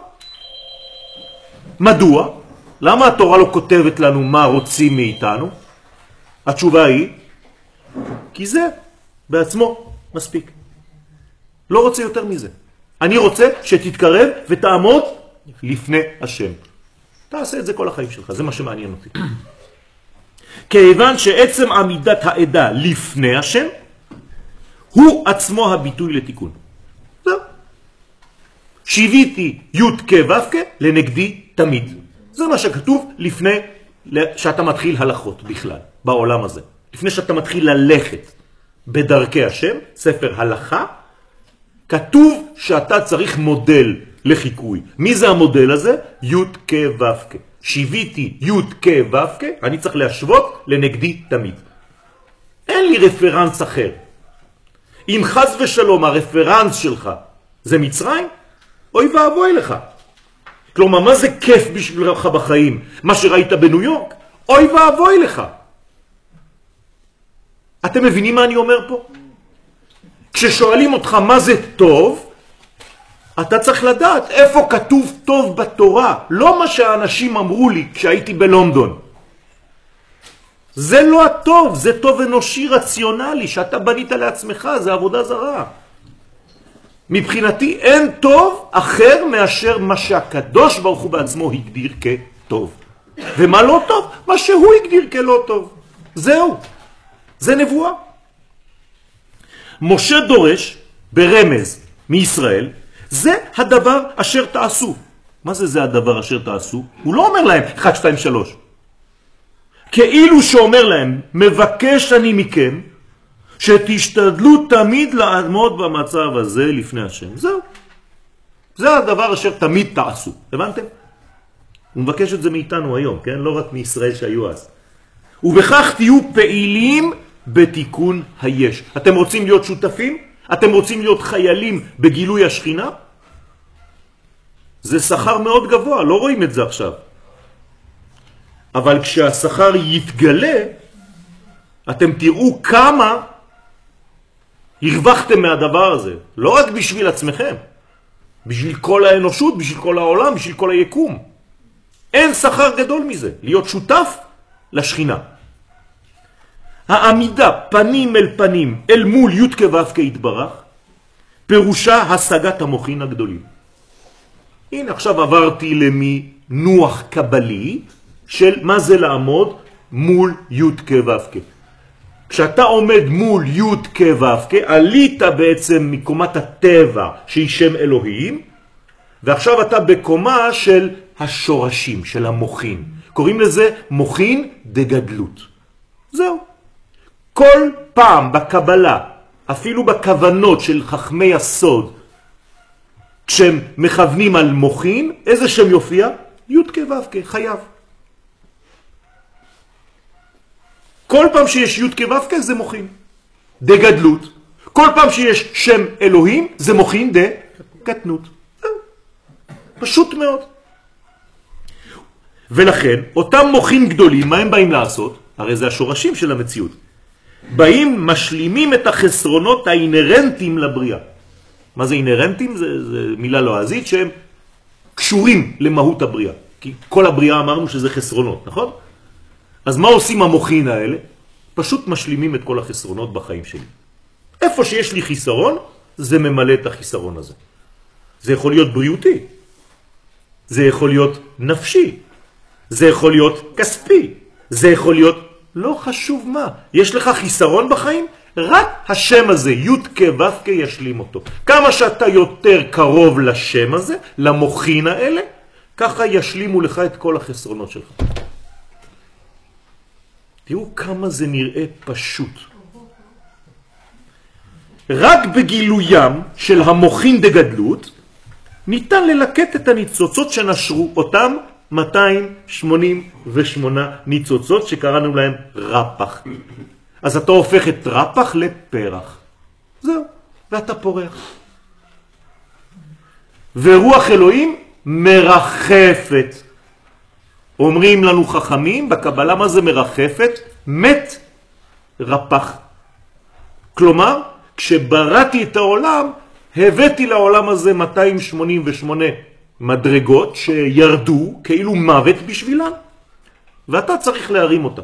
מדוע? למה התורה לא כותבת לנו מה רוצים מאיתנו? התשובה היא, כי זה בעצמו מספיק. לא רוצה יותר מזה. אני רוצה שתתקרב ותעמוד לפני השם. תעשה את זה כל החיים שלך, זה מה שמעניין אותי. כיוון שעצם עמידת העדה לפני השם, הוא עצמו הביטוי לתיקון. זהו. שיוויתי י' כ' ו' כ' לנגדי תמיד. זה מה שכתוב לפני שאתה מתחיל הלכות בכלל, בעולם הזה. לפני שאתה מתחיל ללכת בדרכי השם, ספר הלכה, כתוב שאתה צריך מודל לחיקוי. מי זה המודל הזה? י' כ' ו' כ'. שיוויתי י' כ' ו' כ', אני צריך להשוות לנגדי תמיד. אין לי רפרנס אחר. אם חס ושלום הרפרנס שלך זה מצרים, אוי ואבוי לך. כלומר, מה זה כיף בשבילך בחיים? מה שראית בניו יורק? אוי ואבוי לך. אתם מבינים מה אני אומר פה? כששואלים אותך מה זה טוב, אתה צריך לדעת איפה כתוב טוב בתורה. לא מה שהאנשים אמרו לי כשהייתי בלונדון. זה לא הטוב, זה טוב אנושי רציונלי שאתה בנית לעצמך, זה עבודה זרה. מבחינתי אין טוב אחר מאשר מה שהקדוש ברוך הוא בעצמו הגדיר כטוב. ומה לא טוב? מה שהוא הגדיר כלא טוב. זהו. זה נבואה. משה דורש ברמז מישראל, זה הדבר אשר תעשו. מה זה זה הדבר אשר תעשו? הוא לא אומר להם אחת, שתיים, שלוש. כאילו שאומר להם, מבקש אני מכם, שתשתדלו תמיד לעמוד במצב הזה לפני השם. זהו. זה הדבר אשר תמיד תעשו. הבנתם? הוא מבקש את זה מאיתנו היום, כן? לא רק מישראל שהיו אז. ובכך תהיו פעילים בתיקון היש. אתם רוצים להיות שותפים? אתם רוצים להיות חיילים בגילוי השכינה? זה שכר מאוד גבוה, לא רואים את זה עכשיו. אבל כשהשכר יתגלה, אתם תראו כמה הרווחתם מהדבר הזה. לא רק בשביל עצמכם, בשביל כל האנושות, בשביל כל העולם, בשביל כל היקום. אין שכר גדול מזה, להיות שותף לשכינה. העמידה פנים אל פנים אל מול י' כ' ו' כ' יתברך, פירושה השגת המוחין הגדולים. הנה עכשיו עברתי למינוח קבלי של מה זה לעמוד מול י' כ' ו' כ'. כשאתה עומד מול י' כ' ו' כ', עלית בעצם מקומת הטבע שהיא שם אלוהים, ועכשיו אתה בקומה של השורשים, של המוחין. קוראים לזה מוחין דגדלות. זהו. כל פעם בקבלה, אפילו בכוונות של חכמי הסוד, כשהם מכוונים על מוחין, איזה שם יופיע? י' כ' ו' כ', חייב. כל פעם שיש י' כ' ו' כ' זה מוחין. דגדלות. כל פעם שיש שם אלוהים זה מוחין דקטנות. פשוט מאוד. ולכן, אותם מוחין גדולים, מה הם באים לעשות? הרי זה השורשים של המציאות. באים, משלימים את החסרונות האינרנטיים לבריאה. מה זה אינרנטיים? זה, זה מילה לועזית שהם קשורים למהות הבריאה. כי כל הבריאה אמרנו שזה חסרונות, נכון? אז מה עושים המוחין האלה? פשוט משלימים את כל החסרונות בחיים שלי. איפה שיש לי חיסרון, זה ממלא את החיסרון הזה. זה יכול להיות בריאותי, זה יכול להיות נפשי, זה יכול להיות כספי, זה יכול להיות לא חשוב מה. יש לך חיסרון בחיים, רק השם הזה, י' כ' ו' כ' ישלים אותו. כמה שאתה יותר קרוב לשם הזה, למוחין האלה, ככה ישלימו לך את כל החסרונות שלך. תראו כמה זה נראה פשוט. רק בגילוים של המוחין דגדלות, ניתן ללקט את הניצוצות שנשרו, אותם מאתיים שמונים ושמונה ניצוצות שקראנו להם רפח. אז אתה הופך את רפח לפרח. זהו, ואתה פורח. ורוח אלוהים מרחפת. אומרים לנו חכמים בקבלה מה זה מרחפת? מת רפח. כלומר, כשבראתי את העולם, הבאתי לעולם הזה מאתיים שמונים ושמונה מדרגות שירדו כאילו מוות בשבילן, ואתה צריך להרים אותה.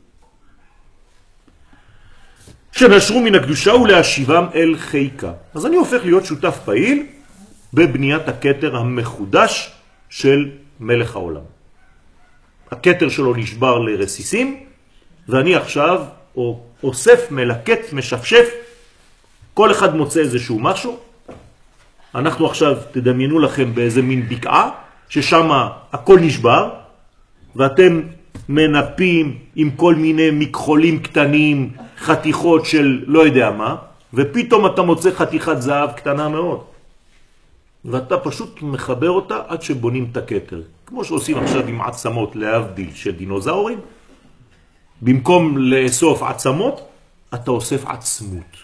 שנשרו מן הקדושה ולהשיבם אל חיקה. אז אני הופך להיות שותף פעיל בבניית הכתר המחודש של מלך העולם. הכתר שלו נשבר לרסיסים, ואני עכשיו אוסף, מלקט, משפשף, כל אחד מוצא איזשהו משהו. אנחנו עכשיו תדמיינו לכם באיזה מין בקעה, ששם הכל נשבר, ואתם מנפים עם כל מיני מכחולים קטנים, חתיכות של לא יודע מה, ופתאום אתה מוצא חתיכת זהב קטנה מאוד. ואתה פשוט מחבר אותה עד שבונים את הכתר. כמו שעושים עכשיו עם עצמות להבדיל של דינוזאורים. במקום לאסוף עצמות, אתה אוסף עצמות.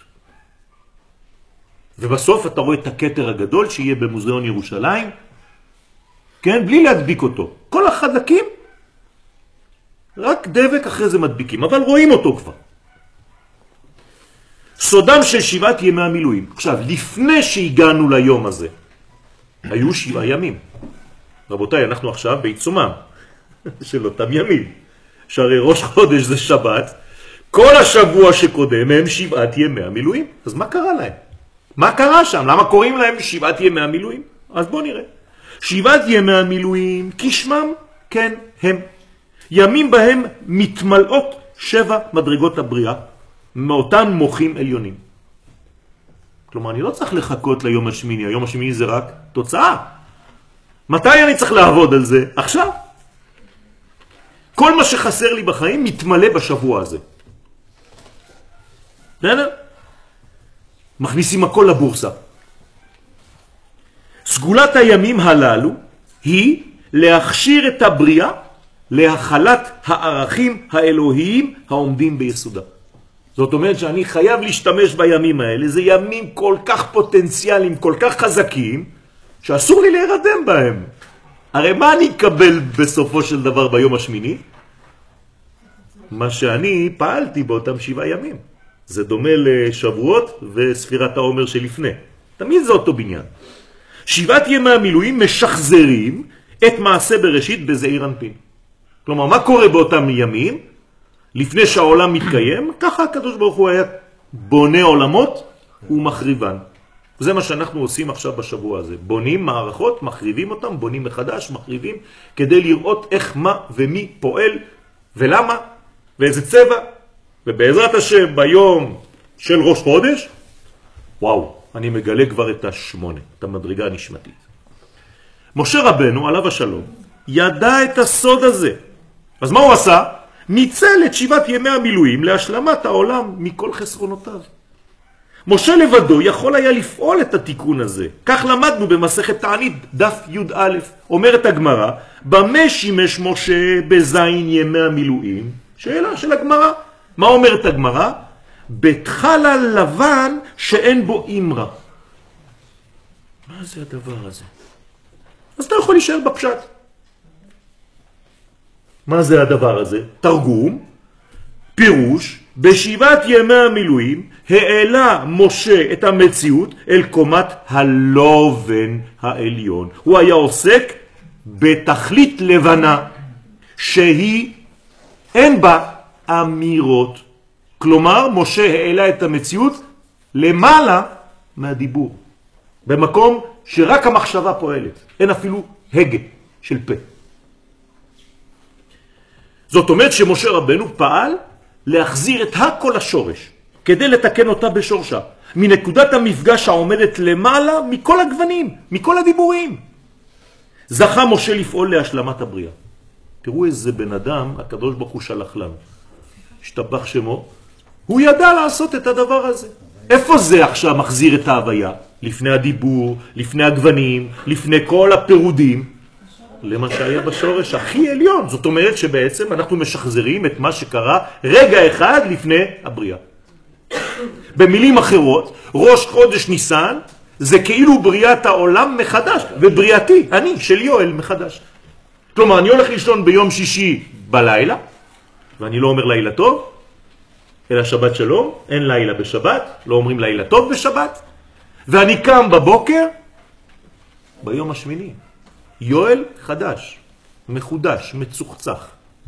ובסוף אתה רואה את הכתר הגדול שיהיה במוזיאון ירושלים, כן? בלי להדביק אותו. כל החלקים, רק דבק אחרי זה מדביקים, אבל רואים אותו כבר. סודם של שבעת ימי המילואים. עכשיו, לפני שהגענו ליום הזה, היו שבעה ימים. רבותיי, אנחנו עכשיו בעיצומם של אותם ימים. שהרי ראש חודש זה שבת, כל השבוע שקודם הם שבעת ימי המילואים. אז מה קרה להם? מה קרה שם? למה קוראים להם שבעת ימי המילואים? אז בואו נראה. שבעת ימי המילואים, כשמם, כן, הם. ימים בהם מתמלאות שבע מדרגות הבריאה, מאותן מוחים עליונים. כלומר, אני לא צריך לחכות ליום השמיני, היום השמיני זה רק תוצאה. מתי אני צריך לעבוד על זה? עכשיו. כל מה שחסר לי בחיים מתמלא בשבוע הזה. בסדר? מכניסים הכל לבורסה. סגולת הימים הללו היא להכשיר את הבריאה להחלת הערכים האלוהיים העומדים ביסודה. זאת אומרת שאני חייב להשתמש בימים האלה, זה ימים כל כך פוטנציאליים, כל כך חזקים, שאסור לי להירדם בהם. הרי מה אני אקבל בסופו של דבר ביום השמיני? מה שאני פעלתי באותם שבעה ימים. זה דומה לשבועות וספירת העומר שלפני. תמיד זה אותו בניין. שבעת ימי המילואים משחזרים את מעשה בראשית בזעיר אנפין. כלומר, מה קורה באותם ימים? לפני שהעולם מתקיים, ככה הקדוש ברוך הוא היה בונה עולמות ומחריבן. זה מה שאנחנו עושים עכשיו בשבוע הזה. בונים מערכות, מחריבים אותם, בונים מחדש, מחריבים, כדי לראות איך, מה ומי פועל ולמה ואיזה צבע. ובעזרת השם ביום של ראש חודש, וואו, אני מגלה כבר את השמונה, את המדרגה הנשמתית. משה רבנו, עליו השלום, ידע את הסוד הזה. אז מה הוא עשה? ניצל את שבעת ימי המילואים להשלמת העולם מכל חסרונותיו. משה לבדו יכול היה לפעול את התיקון הזה. כך למדנו במסכת תענית דף י' א', אומרת הגמרא, במה שימש משה בזין ימי המילואים? שאלה של הגמרא. מה אומרת הגמרא? בתחלל לבן שאין בו אמרה. מה זה הדבר הזה? אז אתה יכול להישאר בפשט. מה זה הדבר הזה? תרגום. פירוש, בשבעת ימי המילואים העלה משה את המציאות אל קומת הלובן העליון. הוא היה עוסק בתכלית לבנה שהיא אין בה אמירות. כלומר, משה העלה את המציאות למעלה מהדיבור, במקום שרק המחשבה פועלת, אין אפילו הגה של פה. זאת אומרת שמשה רבנו פעל להחזיר את הכל לשורש, כדי לתקן אותה בשורשה, מנקודת המפגש העומדת למעלה מכל הגוונים, מכל הדיבורים. זכה משה לפעול להשלמת הבריאה. תראו איזה בן אדם הקדוש ברוך הוא שלח לנו, השתבח שמו, הוא ידע לעשות את הדבר הזה. איפה זה עכשיו מחזיר את ההוויה? לפני הדיבור, לפני הגוונים, לפני כל הפירודים, למה שהיה בשורש הכי עליון. זאת אומרת שבעצם אנחנו משחזרים את מה שקרה רגע אחד לפני הבריאה. במילים אחרות, ראש חודש ניסן זה כאילו בריאת העולם מחדש, ובריאתי, אני, של יואל מחדש. כלומר, אני הולך לישון ביום שישי בלילה, ואני לא אומר לילה טוב, אלא שבת שלום, אין לילה בשבת, לא אומרים לילה טוב בשבת, ואני קם בבוקר ביום השמיני. יואל חדש, מחודש, מצוחצח.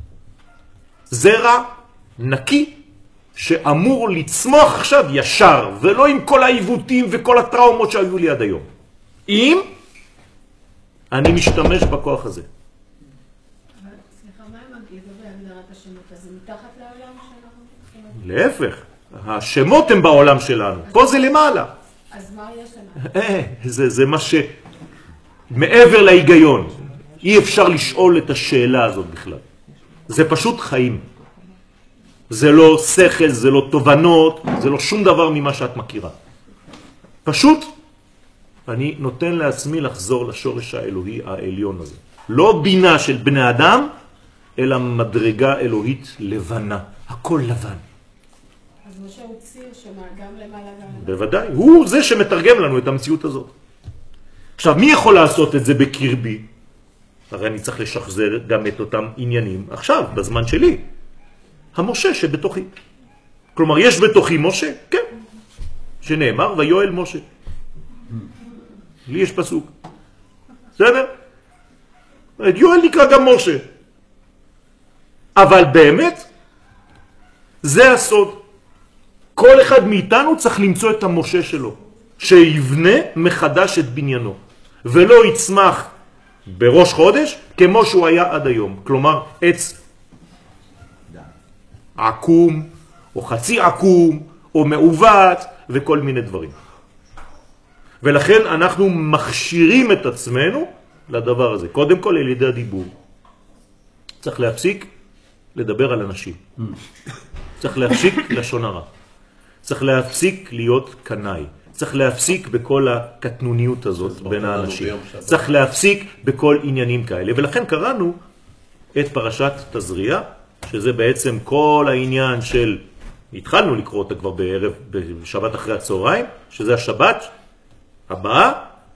זרע נקי שאמור לצמוח עכשיו ישר, ולא עם כל העיוותים וכל הטראומות שהיו לי עד היום. אם אני משתמש בכוח הזה. סליחה, מה הם לגבי הגדרת השמות? אז זה מתחת לעולם שלנו? להפך, השמות הם בעולם שלנו, פה זה למעלה. אז מה יש לנו? אה, זה, זה מה ש... מעבר להיגיון, אי אפשר לשאול את השאלה הזאת בכלל. זה פשוט חיים. זה לא שכל, זה לא תובנות, זה לא שום דבר ממה שאת מכירה. פשוט אני נותן לעצמי לחזור לשורש האלוהי העליון הזה. לא בינה של בני אדם, אלא מדרגה אלוהית לבנה. הכל לבן. אז משה הוא ציר שמה, גם למעלה גם למעלה. בוודאי, הוא זה שמתרגם לנו את המציאות הזאת. עכשיו, מי יכול לעשות את זה בקרבי? הרי אני צריך לשחזר גם את אותם עניינים עכשיו, בזמן שלי. המשה שבתוכי. כלומר, יש בתוכי משה? כן. שנאמר, ויואל משה. לי יש פסוק. בסדר? את יואל נקרא גם משה. אבל באמת, זה הסוד. כל אחד מאיתנו צריך למצוא את המשה שלו, שיבנה מחדש את בניינו, ולא יצמח בראש חודש כמו שהוא היה עד היום. כלומר, עץ עקום, או חצי עקום, או מעוות, וכל מיני דברים. ולכן אנחנו מכשירים את עצמנו לדבר הזה. קודם כל, על ידי הדיבור. צריך להפסיק לדבר על אנשים. צריך להפסיק לשון הרע. צריך להפסיק להיות קנאי. צריך להפסיק בכל הקטנוניות הזאת בין האנשים. צריך להפסיק בכל עניינים כאלה. ולכן קראנו את פרשת תזריע, שזה בעצם כל העניין של, התחלנו לקרוא אותה כבר בערב, בשבת אחרי הצהריים, שזה השבת הבאה,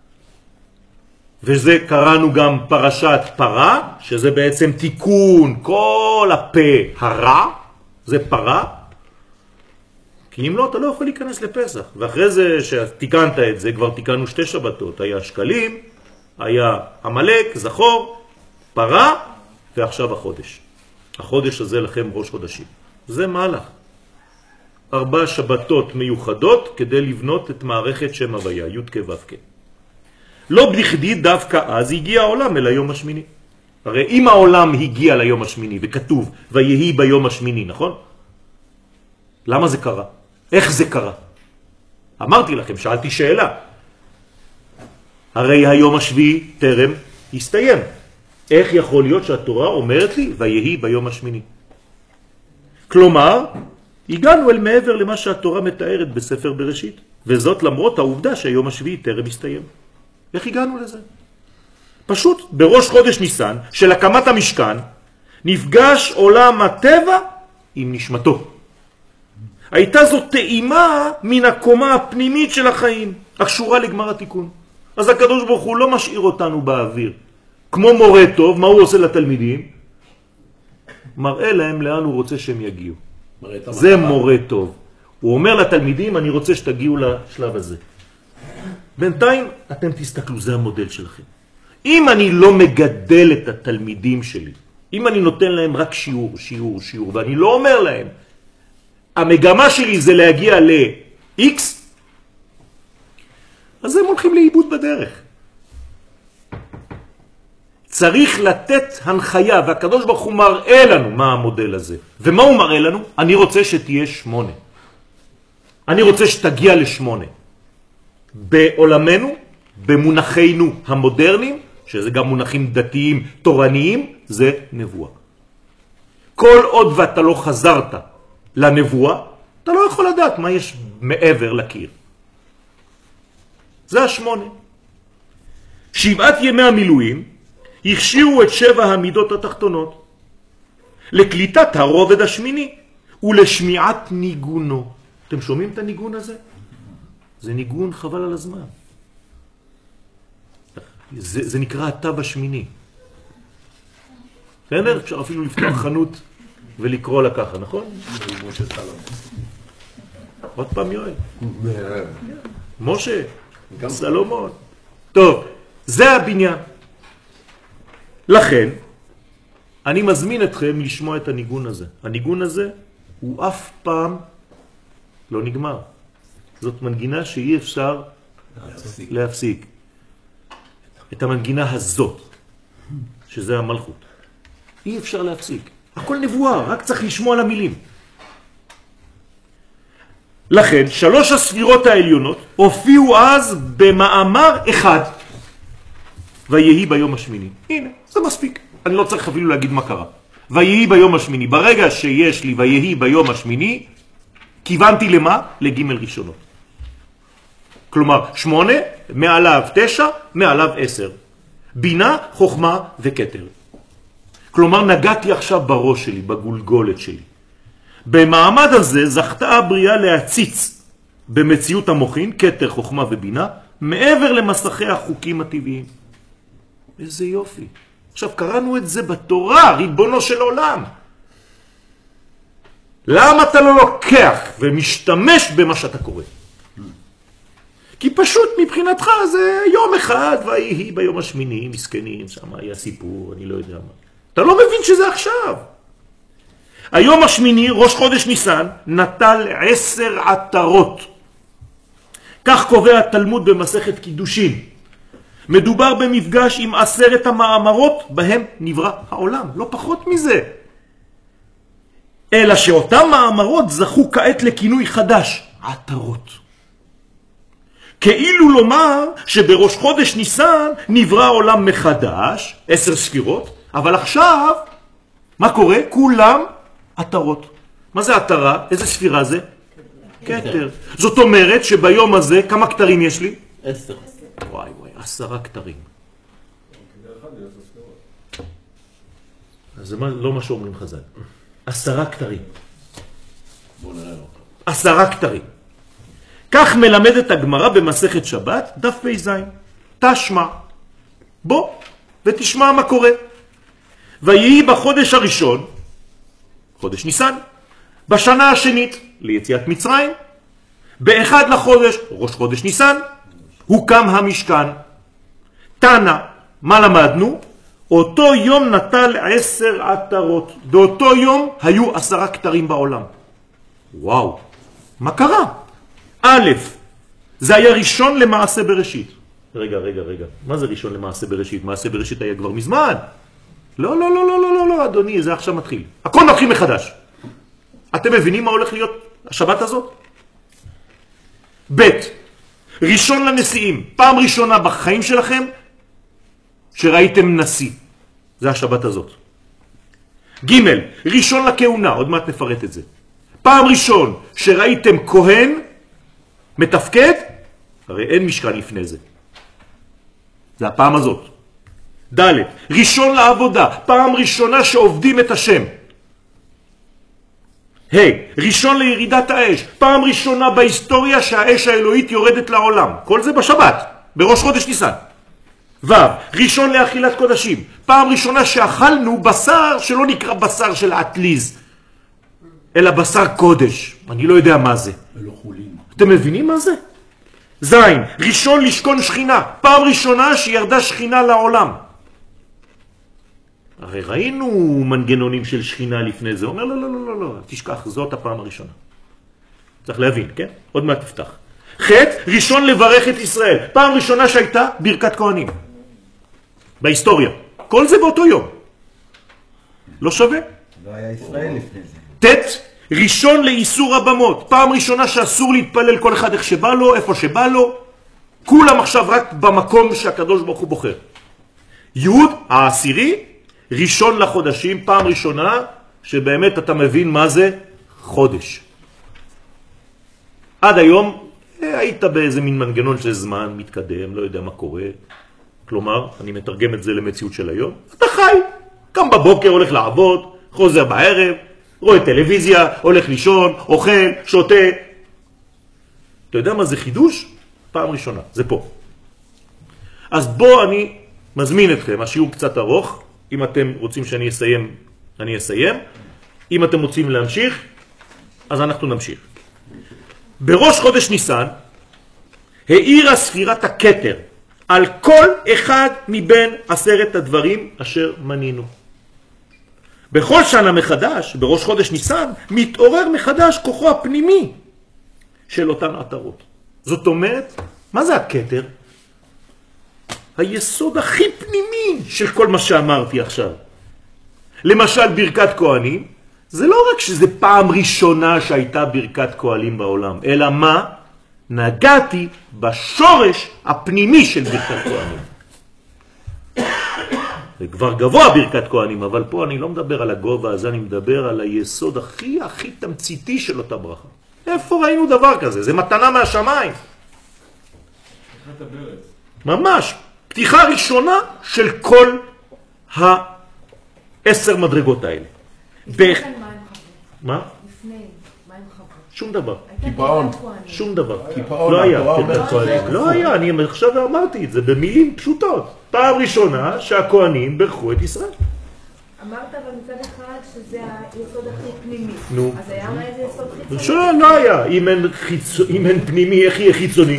וזה קראנו גם פרשת פרה, שזה בעצם תיקון כל הפה הרע, זה פרה, כי אם לא, אתה לא יכול להיכנס לפסח. ואחרי זה שתיקנת את זה, כבר תיקנו שתי שבתות, היה שקלים, היה המלאק, זכור, פרה, ועכשיו החודש. החודש הזה לכם ראש חודשים. זה מהלך. ארבע שבתות מיוחדות כדי לבנות את מערכת שם הוויה, י' כ' ו' כ'. לא בכדי דווקא אז הגיע העולם אל היום השמיני. הרי אם העולם הגיע ליום השמיני וכתוב ויהי ביום השמיני, נכון? למה זה קרה? איך זה קרה? אמרתי לכם, שאלתי שאלה. הרי היום השביעי טרם הסתיים. איך יכול להיות שהתורה אומרת לי ויהי ביום השמיני? כלומר, הגענו אל מעבר למה שהתורה מתארת בספר בראשית, וזאת למרות העובדה שהיום השביעי טרם הסתיים. איך הגענו לזה? פשוט בראש חודש ניסן של הקמת המשכן נפגש עולם הטבע עם נשמתו. הייתה זו טעימה מן הקומה הפנימית של החיים, הקשורה לגמר התיקון. אז הקדוש ברוך הוא לא משאיר אותנו באוויר. כמו מורה טוב, מה הוא עושה לתלמידים? מראה להם לאן הוא רוצה שהם יגיעו. זה מורה טוב. הוא אומר לתלמידים, אני רוצה שתגיעו לשלב הזה. בינתיים אתם תסתכלו, זה המודל שלכם. אם אני לא מגדל את התלמידים שלי, אם אני נותן להם רק שיעור, שיעור, שיעור, ואני לא אומר להם, המגמה שלי זה להגיע ל-X, אז הם הולכים לאיבוד בדרך. צריך לתת הנחיה, והקדוש ברוך הוא מראה לנו מה המודל הזה. ומה הוא מראה לנו? אני רוצה שתהיה שמונה. אני רוצה שתגיע לשמונה. בעולמנו, במונחינו המודרניים, שזה גם מונחים דתיים, תורניים, זה נבואה. כל עוד ואתה לא חזרת לנבואה, אתה לא יכול לדעת מה יש מעבר לקיר. זה השמונה. שבעת ימי המילואים הכשירו את שבע המידות התחתונות לקליטת הרובד השמיני ולשמיעת ניגונו. אתם שומעים את הניגון הזה? זה ניגון חבל על הזמן. זה, זה נקרא התו השמיני. בסדר? אפשר אפילו לפתוח חנות ולקרוא לה ככה, נכון? עוד פעם יואל. משה, סלומון. טוב, זה הבניין. לכן, אני מזמין אתכם לשמוע את הניגון הזה. הניגון הזה הוא אף פעם לא נגמר. זאת מנגינה שאי אפשר להפסיק. להפסיק. את המנגינה הזאת, שזה המלכות. אי אפשר להפסיק. הכל נבואה, רק צריך לשמוע על המילים. לכן, שלוש הספירות העליונות הופיעו אז במאמר אחד. ויהי ביום השמיני. הנה, זה מספיק. אני לא צריך אפילו להגיד מה קרה. ויהי ביום השמיני. ברגע שיש לי ויהי ביום השמיני, כיוונתי למה? לגימל ראשונות. כלומר, שמונה, מעליו תשע, מעליו עשר. בינה, חוכמה וכתר. כלומר, נגעתי עכשיו בראש שלי, בגולגולת שלי. במעמד הזה זכתה הבריאה להציץ במציאות המוחין, כתר, חוכמה ובינה, מעבר למסכי החוקים הטבעיים. איזה יופי. עכשיו, קראנו את זה בתורה, ריבונו של עולם. למה אתה לא לוקח ומשתמש במה שאתה קורא? כי פשוט מבחינתך זה יום אחד, ויהי ביום השמיני, מסכנים, שם היה סיפור, אני לא יודע מה. אתה לא מבין שזה עכשיו. היום השמיני, ראש חודש ניסן, נטל עשר עטרות. כך קובע התלמוד במסכת קידושין. מדובר במפגש עם עשרת המאמרות בהם נברא העולם, לא פחות מזה. אלא שאותם מאמרות זכו כעת לכינוי חדש, עטרות. כאילו לומר שבראש חודש ניסן נברא העולם מחדש, עשר ספירות, אבל עכשיו, מה קורה? כולם עטרות. מה זה עטרה? איזה ספירה זה? כתר. זאת אומרת שביום הזה, כמה כתרים יש לי? עשר. וואי וואי, עשרה כתרים. אז זה לא מה שאומרים חז"ל. עשרה כתרים. בואו נראה אותם. עשרה כתרים. כך מלמדת הגמרא במסכת שבת, דף פ"ז. תשמע. בוא ותשמע מה קורה. ויהי בחודש הראשון, חודש ניסן, בשנה השנית ליציאת מצרים, באחד לחודש, ראש חודש ניסן, הוקם המשכן. תנא, מה למדנו? אותו יום נטל עשר עטרות. באותו יום היו עשרה כתרים בעולם. וואו, מה קרה? א', זה היה ראשון למעשה בראשית. רגע, רגע, רגע. מה זה ראשון למעשה בראשית? מעשה בראשית היה כבר מזמן. לא, לא, לא, לא, לא, לא, לא, אדוני, זה עכשיו מתחיל. הכל מתחיל מחדש. אתם מבינים מה הולך להיות השבת הזאת? ב', ראשון לנשיאים. פעם ראשונה בחיים שלכם שראיתם נשיא. זה השבת הזאת. ג', ראשון לכהונה, עוד מעט נפרט את זה. פעם ראשון שראיתם כהן מתפקד, הרי אין משכן לפני זה. זה הפעם הזאת. ד', ראשון לעבודה, פעם ראשונה שעובדים את השם. ה', ראשון לירידת האש, פעם ראשונה בהיסטוריה שהאש האלוהית יורדת לעולם. כל זה בשבת, בראש חודש ניסן. ו', ראשון לאכילת קודשים, פעם ראשונה שאכלנו בשר שלא נקרא בשר של עטליז, אלא בשר קודש. אני לא יודע מה זה. ולא חולין. אתם מבינים מה זה? זין, ראשון לשכון שכינה. פעם ראשונה שירדה שכינה לעולם. הרי ראינו מנגנונים של שכינה לפני זה. הוא אומר, לא, לא, לא, לא, לא, תשכח, זאת הפעם הראשונה. צריך להבין, כן? עוד מעט תפתח. חטא, ראשון לברך את ישראל. פעם ראשונה שהייתה ברכת כהנים. בהיסטוריה. כל זה באותו יום. לא שווה? לא היה ישראל לפני זה. תת, ראשון לאיסור הבמות. פעם ראשונה שאסור להתפלל כל אחד איך שבא לו, איפה שבא לו. כולם עכשיו רק במקום שהקדוש ברוך הוא בוחר. יוד, העשירי, ראשון לחודשים, פעם ראשונה שבאמת אתה מבין מה זה חודש. עד היום היית באיזה מין מנגנון של זמן, מתקדם, לא יודע מה קורה. כלומר, אני מתרגם את זה למציאות של היום. אתה חי, קם בבוקר, הולך לעבוד, חוזר בערב, רואה טלוויזיה, הולך לישון, אוכל, שותה. אתה יודע מה זה חידוש? פעם ראשונה, זה פה. אז בוא אני מזמין אתכם, השיעור קצת ארוך, אם אתם רוצים שאני אסיים, אני אסיים. אם אתם רוצים להמשיך, אז אנחנו נמשיך. בראש חודש ניסן, העירה ספירת הכתר על כל אחד מבין עשרת הדברים אשר מנינו. בכל שנה מחדש, בראש חודש ניסן, מתעורר מחדש כוחו הפנימי של אותן עטרות. זאת אומרת, מה זה הכתר? היסוד הכי פנימי של כל מה שאמרתי עכשיו. למשל, ברכת כהנים, זה לא רק שזה פעם ראשונה שהייתה ברכת כהנים בעולם, אלא מה? נגעתי בשורש הפנימי של ברכת כהנים. זה כבר גבוה ברכת כהנים, אבל פה אני לא מדבר על הגובה הזה, אני מדבר על היסוד הכי הכי תמציתי של אותה ברכה. איפה ראינו דבר כזה? זה מתנה מהשמיים. ממש. פתיחה ראשונה של כל העשר מדרגות האלה. לפני כן מה הם חוו? מה? לפני, מה הם חוו? שום דבר. קיפאון. שום דבר. קיפאון, לא היה. התורה ברכת אומרת כהנים. שזה לא היה, אני עכשיו אמרתי את זה במילים פשוטות. פעם ראשונה שהכהנים ברכו את ישראל. אמרת אבל מצד אחד שזה היסוד הכי פנימי. נו. אז היה אולי איזה יסוד חיצוני. שלא, לא היה. אם אין חיצ- אם אין פנימי, איך יהיה חיצוני?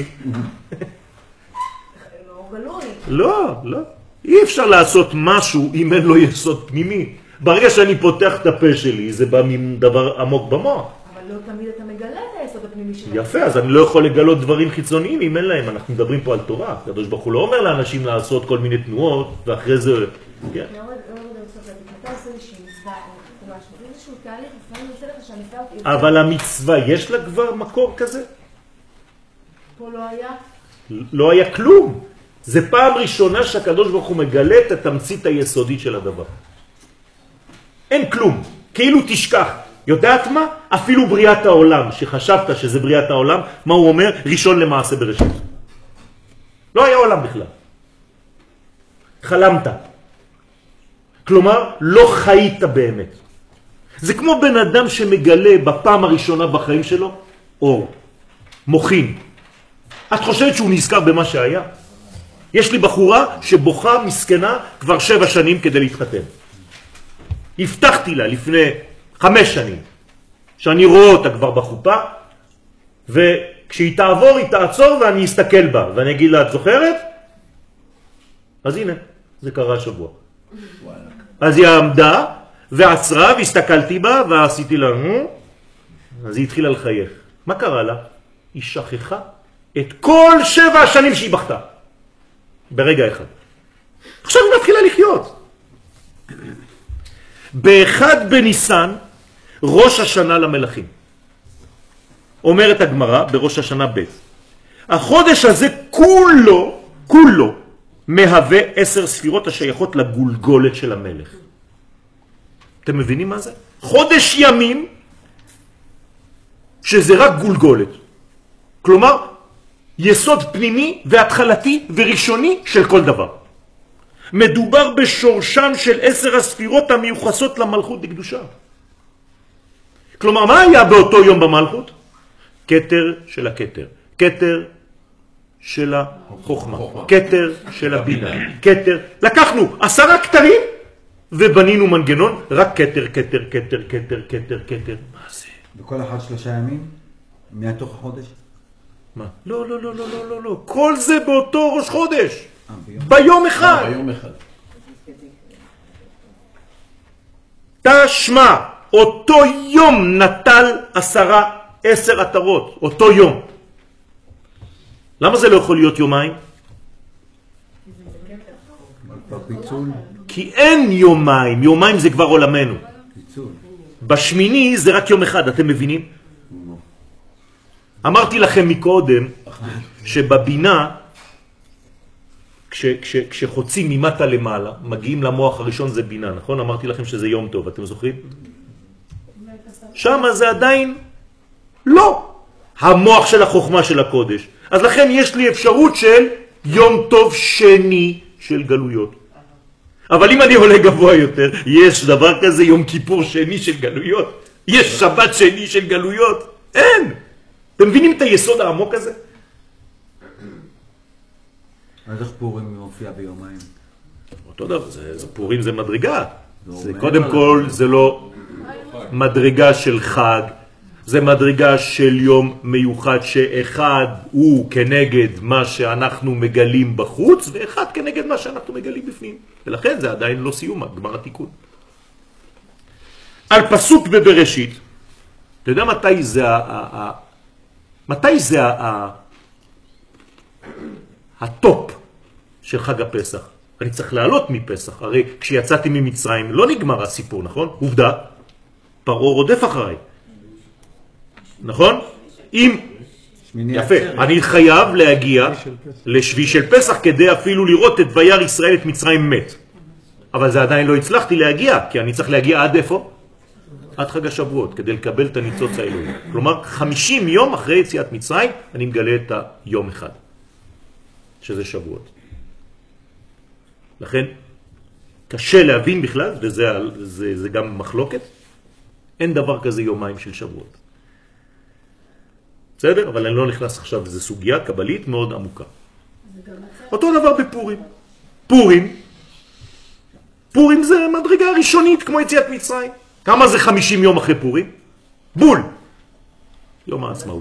לא גלוי. לא, לא. אי אפשר לעשות משהו אם אין לו יסוד פנימי. ברגע שאני פותח את הפה שלי, זה בא מדבר עמוק במוח. אבל לא תמיד אתה מגלה את היסוד הפנימי שלך. יפה, אז אני לא יכול לגלות דברים חיצוניים אם אין להם. אנחנו מדברים פה על תורה. הקדוש ברוך הוא לא אומר לאנשים לעשות כל מיני תנועות, ואחרי זה... כן. מאוד מאוד בסוף, אתה עושה איזושהי מצווה, או משהו, איזשהו תהליך, לפעמים יוצא לך שהמצווה... אבל המצווה, יש לה כבר מקור כזה? פה לא היה? לא היה כלום. זה פעם ראשונה שהקדוש ברוך הוא מגלה את התמצית היסודית של הדבר. אין כלום. כאילו תשכח. יודעת מה? אפילו בריאת העולם, שחשבת שזה בריאת העולם, מה הוא אומר? ראשון למעשה בראשית. לא היה עולם בכלל. חלמת. כלומר, לא חיית באמת. זה כמו בן אדם שמגלה בפעם הראשונה בחיים שלו אור, מוחין. את חושבת שהוא נזכר במה שהיה? יש לי בחורה שבוכה מסכנה כבר שבע שנים כדי להתחתן. הבטחתי לה לפני חמש שנים שאני רואה אותה כבר בחופה, וכשהיא תעבור היא תעצור ואני אסתכל בה ואני אגיד לה, את זוכרת? אז הנה, זה קרה השבוע. אז היא עמדה ועצרה והסתכלתי בה ועשיתי לה, אז היא התחילה לחייך. מה קרה לה? היא שכחה את כל שבע השנים שהיא בכתה. ברגע אחד. עכשיו היא מתחילה לחיות. באחד בניסן, ראש השנה למלכים. אומרת הגמרא בראש השנה ב'. החודש הזה כולו, כולו, מהווה עשר ספירות השייכות לגולגולת של המלך. אתם מבינים מה זה? חודש ימים, שזה רק גולגולת. כלומר, יסוד פנימי והתחלתי וראשוני של כל דבר. מדובר בשורשן של עשר הספירות המיוחסות למלכות בקדושה. כלומר, מה היה באותו יום במלכות? כתר של הכתר, כתר של החוכמה, כתר של הבינה, כתר. לקחנו עשרה כתרים ובנינו מנגנון, רק כתר, כתר, כתר, כתר, כתר, כתר. מה זה? וכל אחד שלושה ימים? מהתוך החודש? מה? לא, לא, לא, לא, לא, לא, לא. כל זה באותו ראש חודש. אה, ביום. ביום אחד. ביום אחד. תשמע, אותו יום נטל עשרה, עשר עטרות. אותו יום. למה זה לא יכול להיות יומיים? כבר פיצול. כי אין יומיים. יומיים זה כבר עולמנו. פיצול. בשמיני זה רק יום אחד, אתם מבינים? אמרתי לכם מקודם שבבינה, כש, כש, כשחוצים ממטה למעלה, מגיעים למוח הראשון זה בינה, נכון? אמרתי לכם שזה יום טוב, אתם זוכרים? שם זה עדיין לא המוח של החוכמה של הקודש. אז לכן יש לי אפשרות של יום טוב שני של גלויות. אבל אם אני עולה גבוה יותר, יש דבר כזה יום כיפור שני של גלויות? יש שבת שני של גלויות? אין! אתם מבינים את היסוד העמוק הזה? אז איך פורים מופיע ביומיים? אותו דבר, זה, זה פורים זה מדרגה. זה אומר קודם על כל זה לא מדרגה של חג, זה מדרגה של יום מיוחד שאחד הוא כנגד מה שאנחנו מגלים בחוץ, ואחד כנגד מה שאנחנו מגלים בפנים. ולכן זה עדיין לא סיום, גמר התיקון. על פסוק בבראשית, אתה יודע מתי זה ה... ה... מתי זה ה... ה... הטופ של חג הפסח? אני צריך לעלות מפסח, הרי כשיצאתי ממצרים לא נגמר הסיפור, נכון? עובדה, פרעה רודף אחריי. נכון? אם... יפה, אני חייב להגיע לשבי של פסח כדי אפילו לראות את וירא ישראל את מצרים מת. אבל זה עדיין לא הצלחתי להגיע, כי אני צריך להגיע עד איפה? עד חג השבועות, כדי לקבל את הניצוץ האלוהי. כלומר, חמישים יום אחרי יציאת מצרים, אני מגלה את היום אחד, שזה שבועות. לכן, קשה להבין בכלל, וזה זה, זה גם מחלוקת, אין דבר כזה יומיים של שבועות. בסדר? אבל אני לא נכנס עכשיו, זו סוגיה קבלית מאוד עמוקה. אותו דבר בפורים. פורים, פורים זה מדרגה ראשונית כמו יציאת מצרים. כמה זה חמישים יום אחרי פורים? בול. יום העצמאות.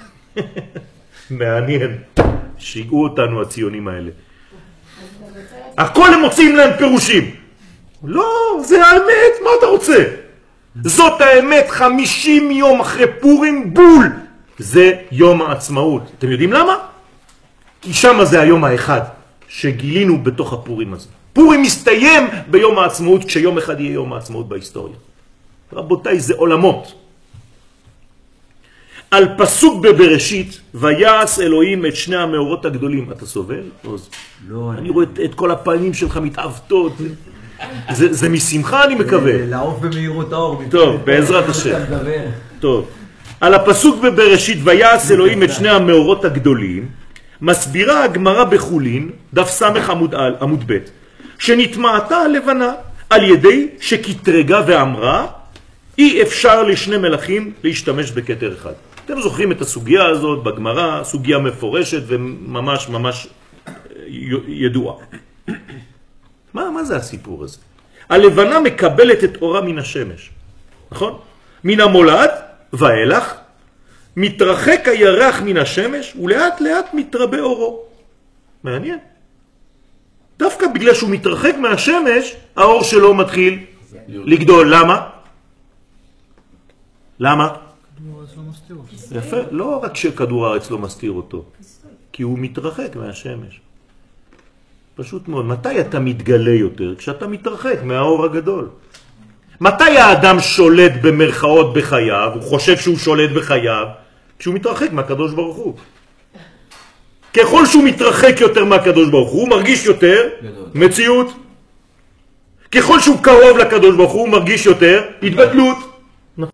מעניין. שיגעו אותנו הציונים האלה. הכל הם מוצאים להם פירושים. לא, זה האמת, מה אתה רוצה? זאת האמת, חמישים יום אחרי פורים, בול. זה יום העצמאות. אתם יודעים למה? כי שם זה היום האחד שגילינו בתוך הפורים הזה. פורים מסתיים ביום העצמאות, כשיום אחד יהיה יום העצמאות בהיסטוריה. רבותיי, זה עולמות. על פסוק בבראשית, ויעש אלוהים את שני המאורות הגדולים. אתה סובל? עוז? לא. אני רואה את, את כל הפנים שלך מתעוותות. זה, זה משמחה אני מקווה. לעוף במהירות האור. טוב, בעזרת השם. טוב. על הפסוק בבראשית, ויעש אלוהים את שני המאורות הגדולים, מסבירה הגמרא בחולין, דף סמך עמוד, עמוד ב', שנתמעתה הלבנה על ידי שכתרגה ואמרה, אי אפשר לשני מלאכים להשתמש בכתר אחד. אתם זוכרים את הסוגיה הזאת בגמרא, סוגיה מפורשת וממש ממש ידועה. מה, מה זה הסיפור הזה? הלבנה מקבלת את אורה מן השמש, נכון? מן המולד ואילך, מתרחק הירח מן השמש ולאט לאט מתרבה אורו. מעניין. דווקא בגלל שהוא מתרחק מהשמש, האור שלו מתחיל לגדול. למה? למה? כדור הארץ לא מסתיר אותו. יפה, לא רק שכדור הארץ לא מסתיר אותו, כי הוא מתרחק מהשמש. פשוט מאוד. מתי אתה מתגלה יותר? כשאתה מתרחק מהאור הגדול. מתי האדם שולט במרכאות בחייו, הוא חושב שהוא שולט בחייו, כשהוא מתרחק מהקדוש ברוך הוא. ככל שהוא מתרחק יותר מהקדוש ברוך הוא, הוא מרגיש יותר מציאות. ככל שהוא קרוב לקדוש ברוך הוא, הוא מרגיש יותר התבדלות.